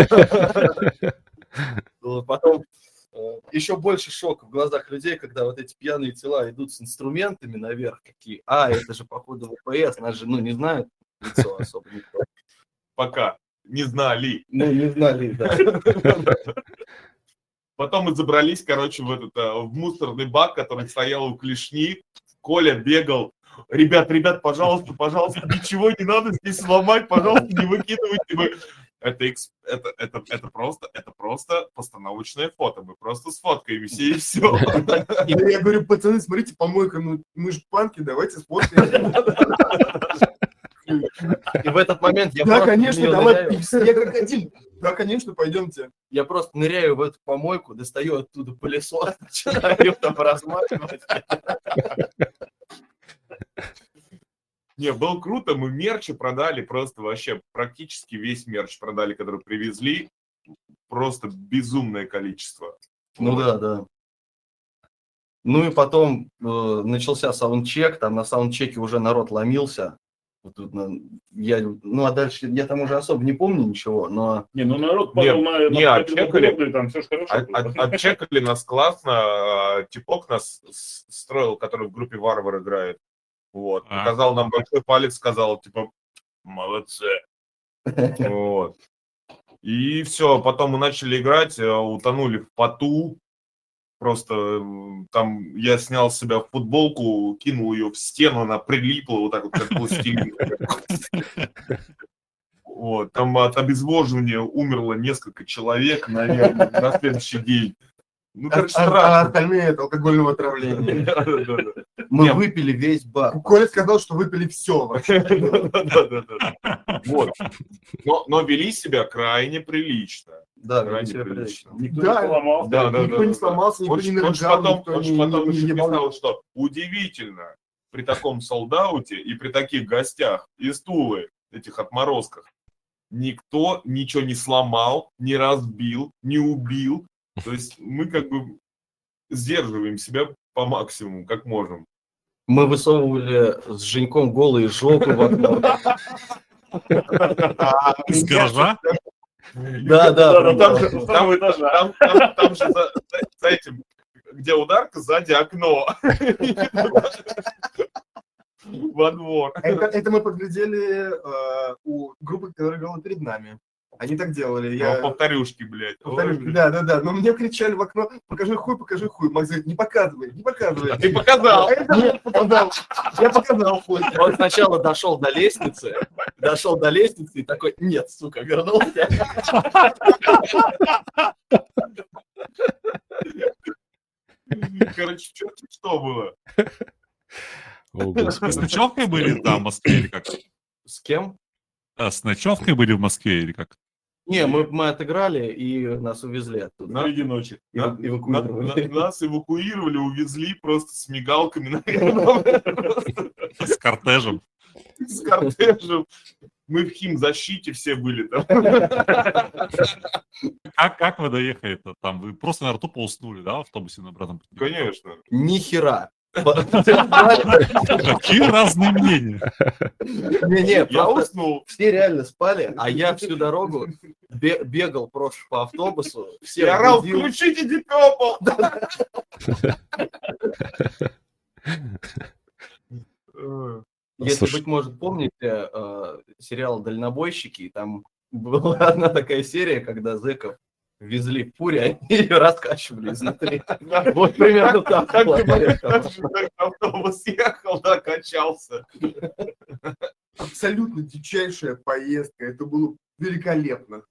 Потом еще больше шока в глазах людей, когда вот эти пьяные тела идут с инструментами наверх, такие, это же походу ВПС, нас же, не знают лицо особо никто. Пока не знали. Не знали, да. Потом мы забрались, в мусорный бак, который стоял у клешни. Коля бегал. Ребят, пожалуйста, ничего не надо здесь сломать, пожалуйста, не выкидывайте. Это просто постановочное фото. Мы просто сфоткаемся и все. Я говорю, пацаны, смотрите, помойка, мы же панки, давайте сфоткаем. И в этот момент я да, конечно, давай, я крокодил. Да, конечно, пойдемте. Я просто ныряю в эту помойку, достаю оттуда пылесос, начинаю там разматывать. Не, было круто, мы мерчи продали, просто вообще практически весь мерч продали, который привезли. Просто безумное количество. Ну да. Ну и потом начался саундчек, там на саундчеке уже народ ломился. А дальше я там уже особо не помню ничего, но... народ падал на отчекали, там все же хорошо. Отчекали нас классно, типок нас строил, который в группе Варвар играет. Вот, показал нам большой палец, сказал, молодцы. Вот. И все, потом мы начали играть, утонули в поту. Просто там я снял с себя футболку, кинул ее в стену, она прилипла вот так вот, как пластилин. Вот, там от обезвоживания умерло несколько человек, наверное, на следующий день. Ну, короче, А страшно. остальные это алкогольного отравления. Да-да-да. Мы Не, выпили весь бар. Коля сказал, что выпили все вообще. Да-да-да. Вот. Но вели себя крайне прилично. Да, Крайне все прилично. Никто Да. не поломался. Да, да, Никто не сломался, никто Он не ж нарыгал, потом никто он ж не потом еще ебал. писал, что удивительно, при таком солдауте и при таких гостях из Тулы, этих отморозках, никто ничего не сломал, не разбил, не убил. То есть мы как бы сдерживаем себя по максимуму, как можем. Мы высовывали с Женьком голые жопы в окно. Из гаража? Да, Да, там да. же с самого этажа. Там же за этим, где ударка, сзади окно. Во двор. Это мы подглядели у группы, которая играла перед нами. Они так делали. Я Повторюшки, блядь. повторюсь, да. Но мне кричали в окно: покажи хуй, покажи хуй. Макс говорит: не показывай, не показывай. А ты показал. Нет, показал. Я показал хуй. Он сначала дошел до лестницы и такой: нет, сука, вернулся. Короче, что было? О, С Господи. ночевкой были там в Москве или как? С кем? С ночевкой были в Москве или как? Не, мы отыграли и нас увезли оттуда. Среди ночи. Эвакуировали. Нас эвакуировали, увезли просто с мигалками, наверное, просто С кортежем. с кортежем. Мы в химзащите все были там. Как вы доехали-то там? Вы просто, наверное, тупо уснули, да, в автобусе на обратном пути? Конечно. Ни хера. Какие разные мнения. Не, Я правда, уснул. все реально спали, а я всю дорогу бегал просто по автобусу. Я Всех орал: будил. включите Deep Purple. Если, Слушай. быть может, помните сериал «Дальнобойщики», и там была одна такая серия, когда зэков везли в фуре, они ее раскачивали изнутри. Вот примерно так. Как была бы моя автобус ехал, да, качался. Абсолютно дичайшая поездка. Это было великолепно.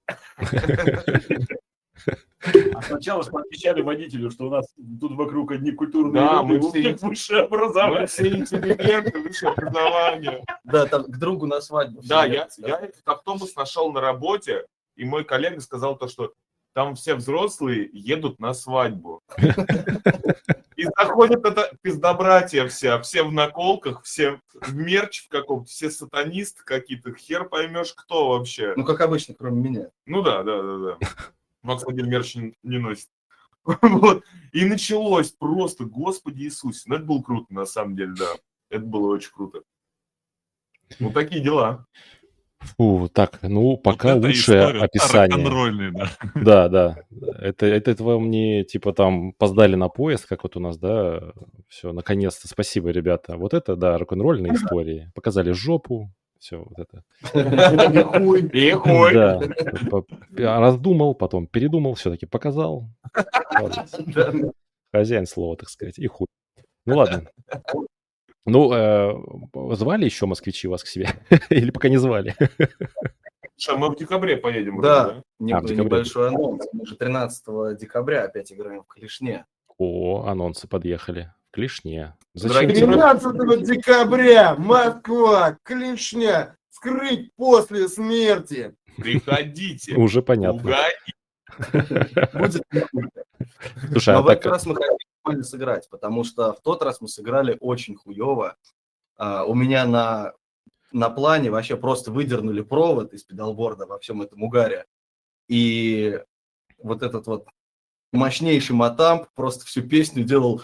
А сначала же пообещали водителю, что у нас тут вокруг одни культурные Да, люди, мы у все- них высшее Мы образование. все интеллигенты, высшее образование. Да, там к другу на свадьбу. Да, все я ехали. этот автобус нашел на работе, и мой коллега сказал то, что там все взрослые едут на свадьбу. И заходят это пиздобратья все в наколках, все в мерч в каком-то, все сатанисты какие-то, хер поймешь, кто вообще. Ну, как обычно, кроме меня. Ну да. Макс один мерч не носит. Вот. И началось просто, Господи Иисусе. Ну, это было круто, на самом деле, да. Это было очень круто. Ну, такие дела. Фу, так, ну, пока Вот это лучшее история описание. рок-н-ролльная, да. Да. Это вам не, типа, там, опоздали на поезд, как вот у нас, да? Все, наконец-то, спасибо, ребята. Вот это, да, рок-н-ролльные истории. Показали жопу, все вот это. И хуй. Да. Раздумал, потом передумал, все-таки показал. Ладно. Хозяин слова, так сказать, и хуй. Ну, ладно. Ну, звали еще москвичи вас к себе? Или пока не звали? Что, мы в декабре поедем? Да, вроде, в декабре. небольшой анонс. Мы же 13 декабря опять играем в Клешне. О, анонсы подъехали. В Клешне. Дорогие Зачем? 13 декабря, Москва, Клешня, скрыть после смерти. Приходите. Уже понятно. Угодите. Будет Слушай, Но а в этот так... раз мы хотим нормально сыграть, потому что в тот раз мы сыграли очень хуево. У меня на плане вообще просто выдернули провод из педалборда во всем этом угаре. И вот этот вот мощнейший матамп просто всю песню делал.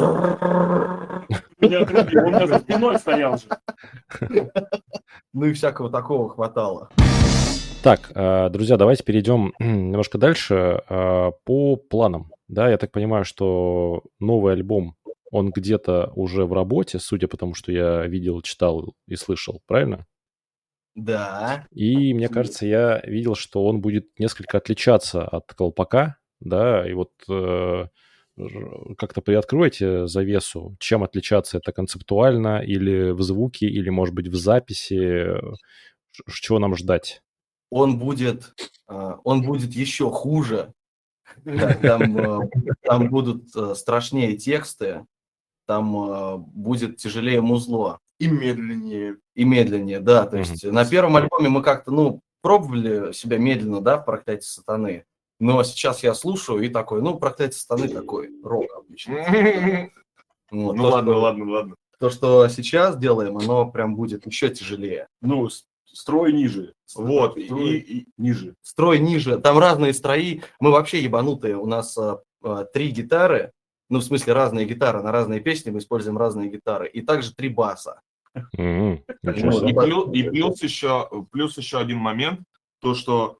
Меня отрубили, он у меня за спиной стоял же. Ну и всякого такого хватало. Так, друзья, давайте перейдем немножко дальше по планам. Да, я так понимаю, что новый альбом, он где-то уже в работе, судя по тому, что я видел, читал и слышал, правильно? Да. И мне кажется, я видел, что он будет несколько отличаться от «Колпака», да, и вот как-то приоткройте завесу, чем отличаться это концептуально или в звуке, или, может быть, в записи, чего нам ждать? Он будет еще хуже, Там будут страшнее тексты, там будет тяжелее музло. И медленнее. И медленнее, да. То есть на первом альбоме мы как-то, пробовали себя медленно, да, в «Проклятии сатаны». Но сейчас я слушаю и такой, «Проклятие сатаны» такой, рок обычно. Вот, Ладно. То, что сейчас делаем, оно прям будет еще тяжелее. Строй ниже. Вот, И ниже. Строй ниже, там разные строи. Мы вообще ебанутые, у нас 3 гитары, в смысле разные гитары, на разные песни мы используем разные гитары. И также 3 баса. Ничего себе. И плюс еще один момент, то, что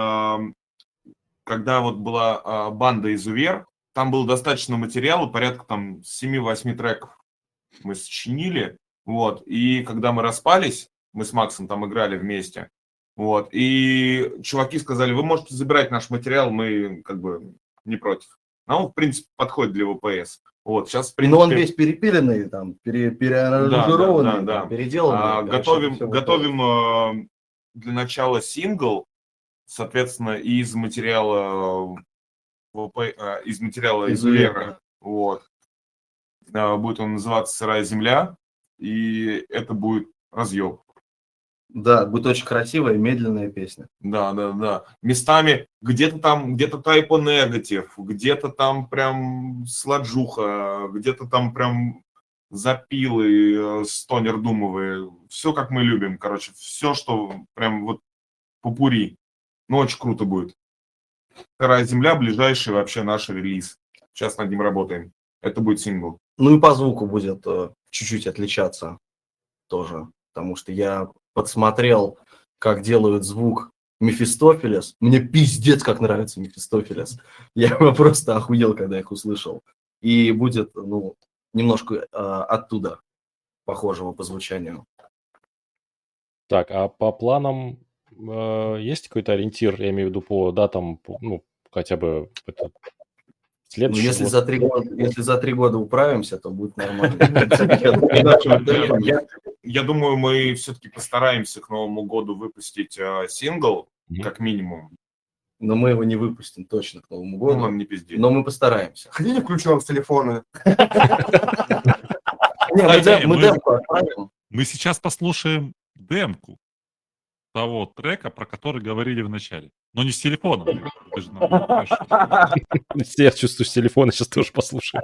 когда вот была банда «Изувер», там было достаточно материала, порядка там 7-8 треков мы сочинили, вот, и когда мы распались, мы с Максом там играли вместе, вот, и чуваки сказали, вы можете забирать наш материал, мы как бы не против. Он, в принципе, подходит для ВПС. Вот, сейчас, в принципе... Но он весь перепиленный, там, переаранжированный, да. переделанный. Готовим для начала сингл, соответственно, из материала Изувера. Вот. Будет он называться «Сырая земля», и это будет разъем. Да, будет очень красивая и медленная песня. Да. Местами где-то Type O Negative, где-то там прям сладжуха, где-то там прям запилы стонер-думовые. Все, как мы любим, короче. Все, что прям вот попури. Очень круто будет. «Сырая земля» — ближайший вообще наш релиз. Сейчас над ним работаем. Это будет сингл. И по звуку будет чуть-чуть отличаться тоже. Потому что я подсмотрел, как делают звук Мефистофелес. Мне пиздец как нравится Мефистофелес. Я просто охуел, когда их услышал. И будет, немножко оттуда похожего по звучанию. Так, а по планам есть какой-то ориентир, я имею в виду по датам, хотя бы следующий если год? за 3 года управимся, то будет нормально. Я думаю, мы все-таки постараемся к Новому году выпустить сингл, как минимум. Но мы его не выпустим точно к Новому году. Нам не пизди. Но мы постараемся. Хотите, включу вам с телефона? Мы демку отправим. Мы сейчас послушаем демку того трека, про который говорили в начале. Но не с телефона. Ты же нам покажешь. Я чувствую, с телефона сейчас тоже послушаю.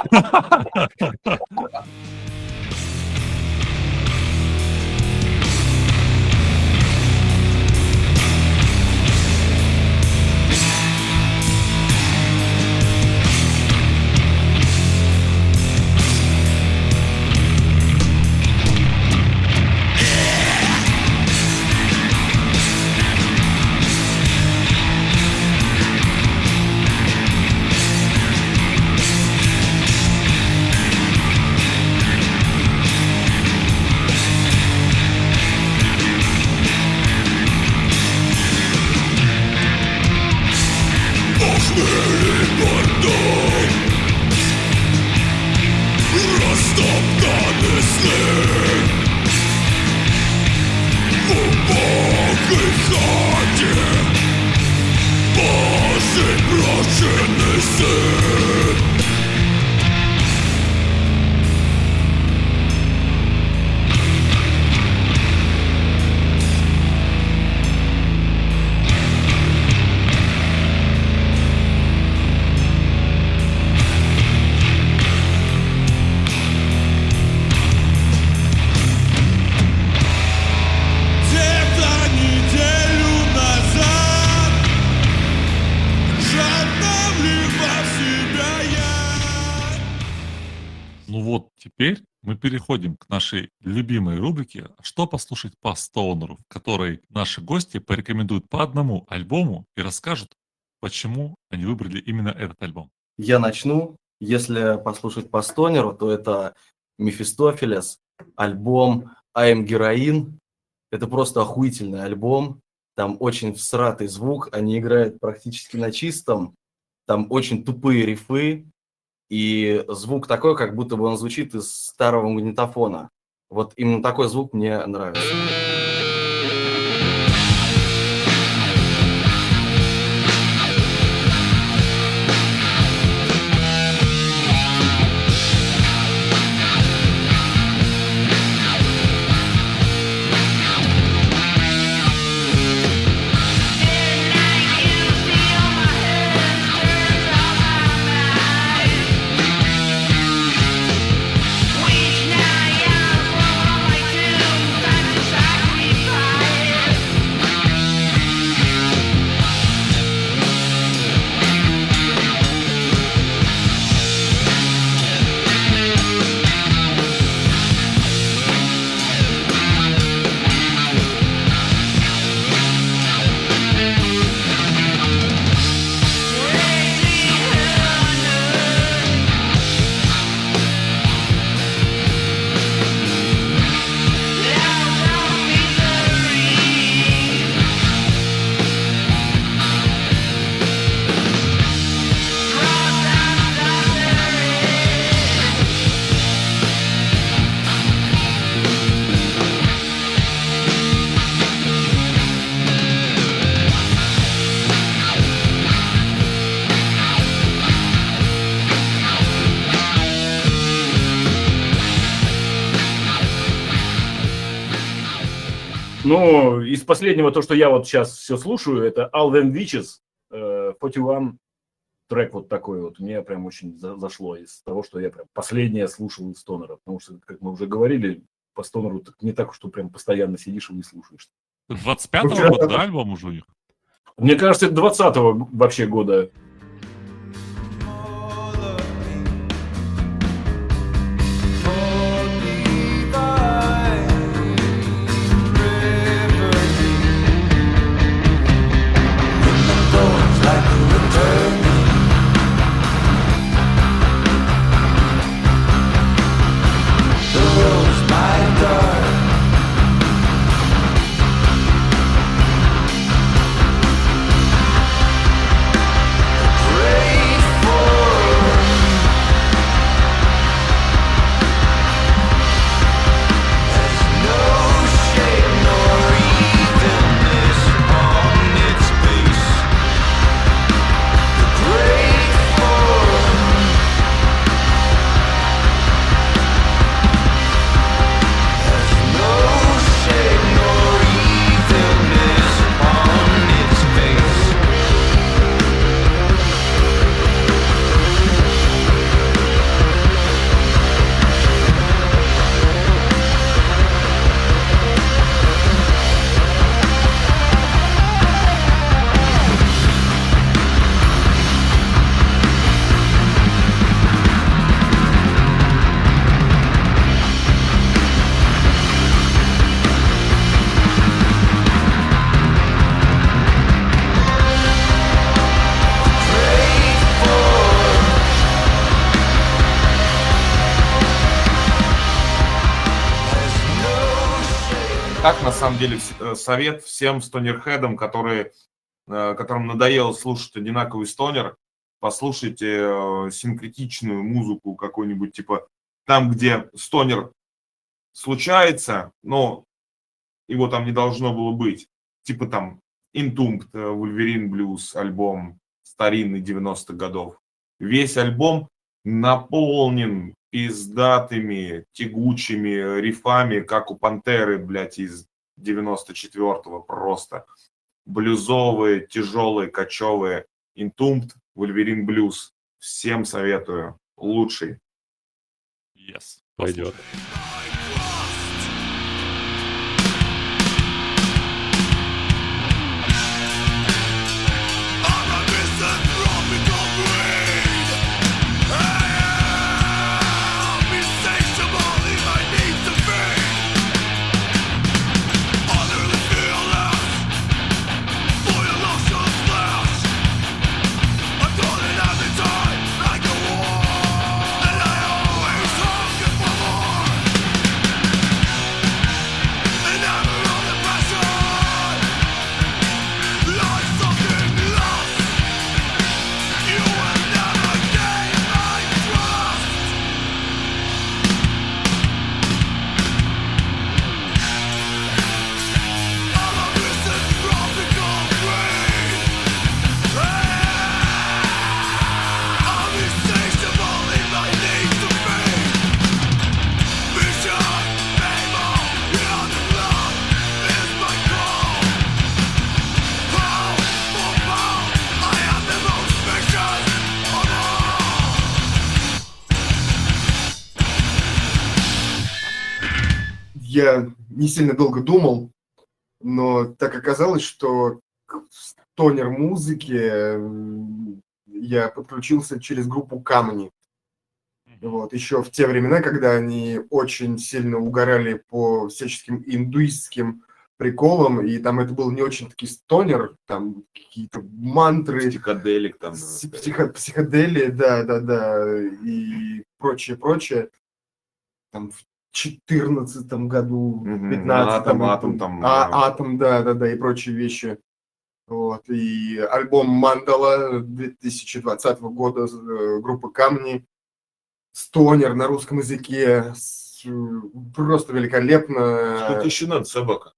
Теперь мы переходим к нашей любимой рубрике «Что послушать по стоунеру», в которой наши гости порекомендуют по одному альбому и расскажут, почему они выбрали именно этот альбом. Я начну. Если послушать по стонеру, то это Мефистофелес, альбом I Am Heroin. Это просто охуительный альбом. Там очень всратый звук, они играют практически на чистом. Там очень тупые рифы. И звук такой, как будто бы он звучит из старого магнитофона. Вот именно такой звук мне нравится. Ну, из последнего, то, что я вот сейчас все слушаю, это All Them Witches, 41 трек вот такой вот. Мне прям очень зашло из того, что я прям последнее слушал из стонера. Потому что, как мы уже говорили, по стонеру не так, что прям постоянно сидишь и не слушаешь. 25-го года, да, альбом уже у них? Мне кажется, это 20-го вообще года. Так, на самом деле, совет всем стонерхедам, которым надоело слушать одинаковый стонер, послушайте синкретичную музыку какую-нибудь, типа там, где стонер случается, но его там не должно было быть. Типа там Entombed, Wolverine Blues альбом старинный 90-х годов. Весь альбом наполнен пиздатыми, тягучими рифами, как у Пантеры, блядь, из 94-го просто. Блюзовые, тяжелые, кочевые. Entombed, Wolverine Blues. Всем советую. Лучший. Yes. Пойдет. Я не сильно долго думал, но так оказалось, что к стонер-музыке я подключился через группу «Камни». Вот, еще в те времена, когда они очень сильно угорали по всяческим индуистским приколам, и там это был не очень-таки стонер, там какие-то мантры. Психоделик там. Психоделия, да, и прочее. Там в 2014 году, 15 Атом, да, и прочие вещи. Вот, и альбом «Мандала» 2020 года группы «Камни», стонер на русском языке, просто великолепно. Что еще надо, собака?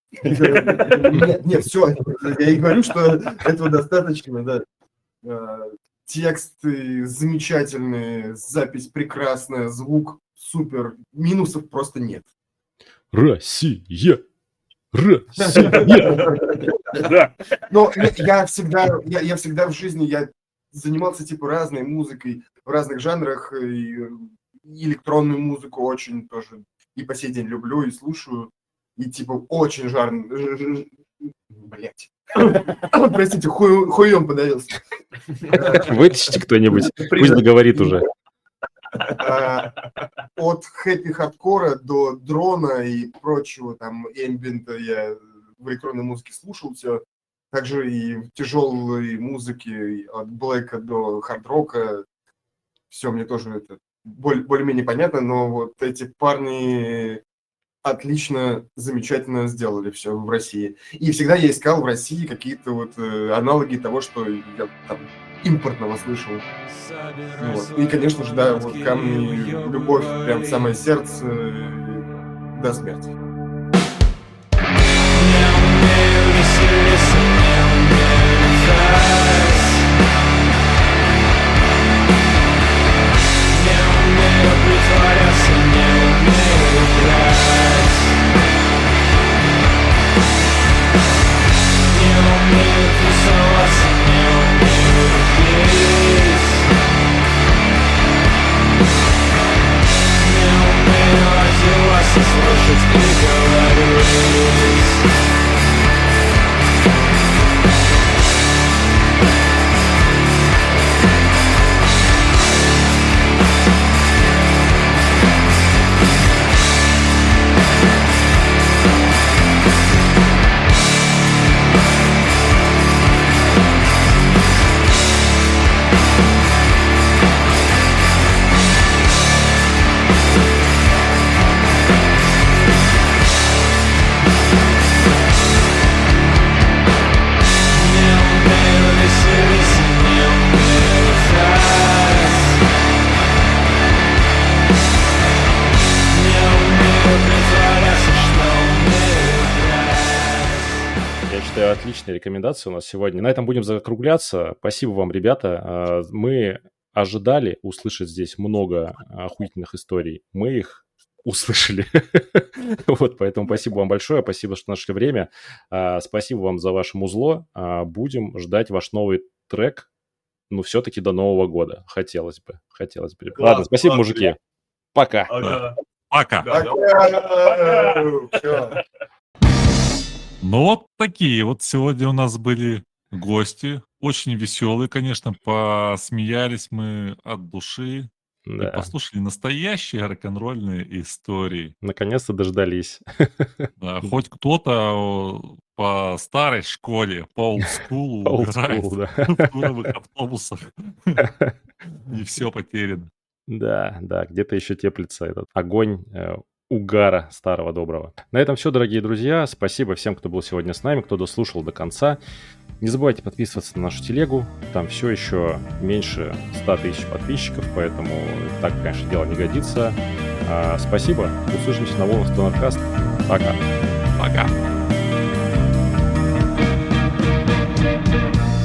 Нет, все, я и говорю, что этого достаточно, да. Тексты замечательные, запись прекрасная, звук супер, минусов просто нет. Россия! Да. Но я всегда в жизни я занимался типа разной музыкой в разных жанрах, и электронную музыку очень тоже и по сей день люблю и слушаю, и типа очень жарно, блять. Простите, хуем подавился. Вытащите кто-нибудь, пусть договорит уже. От хэппи-хардкора до дрона и прочего, там, эмбиента я в электронной музыке слушал все. Также и в тяжелой музыке от блэка до хард-рока. Все мне тоже это более-менее понятно, но вот эти парни отлично, замечательно сделали все в России. И всегда я искал в России какие-то вот аналоги того, что я там импортного слышал. Вот. И, конечно же, да, вот камни, любовь прям в самое сердце до смерти. Отличная рекомендация у нас сегодня. На этом будем закругляться. Спасибо вам, ребята. Мы ожидали услышать здесь много охуительных историй. Мы их услышали. Вот, поэтому спасибо вам большое. Спасибо, что нашли время. Спасибо вам за ваше музло. Будем ждать ваш новый трек. Ну, все-таки до Нового года. Хотелось бы. Ладно, спасибо, мужики. Пока. Пока. Ну, вот такие вот сегодня у нас были гости. Очень веселые, конечно. Посмеялись мы от души. Да. И послушали настоящие рок-н-ролльные истории. Наконец-то дождались. Да, хоть кто-то по старой школе, по олдскулу играет в туровых автобусах. И все потеряно. Да, где-то еще теплится этот огонь угара старого доброго. На этом все, дорогие друзья. Спасибо всем, кто был сегодня с нами, кто дослушал до конца. Не забывайте подписываться на нашу телегу. Там все еще меньше 100 тысяч подписчиков, поэтому так, конечно, дело не годится. Спасибо. Услышимся на волнах Stonercast. Пока. Пока.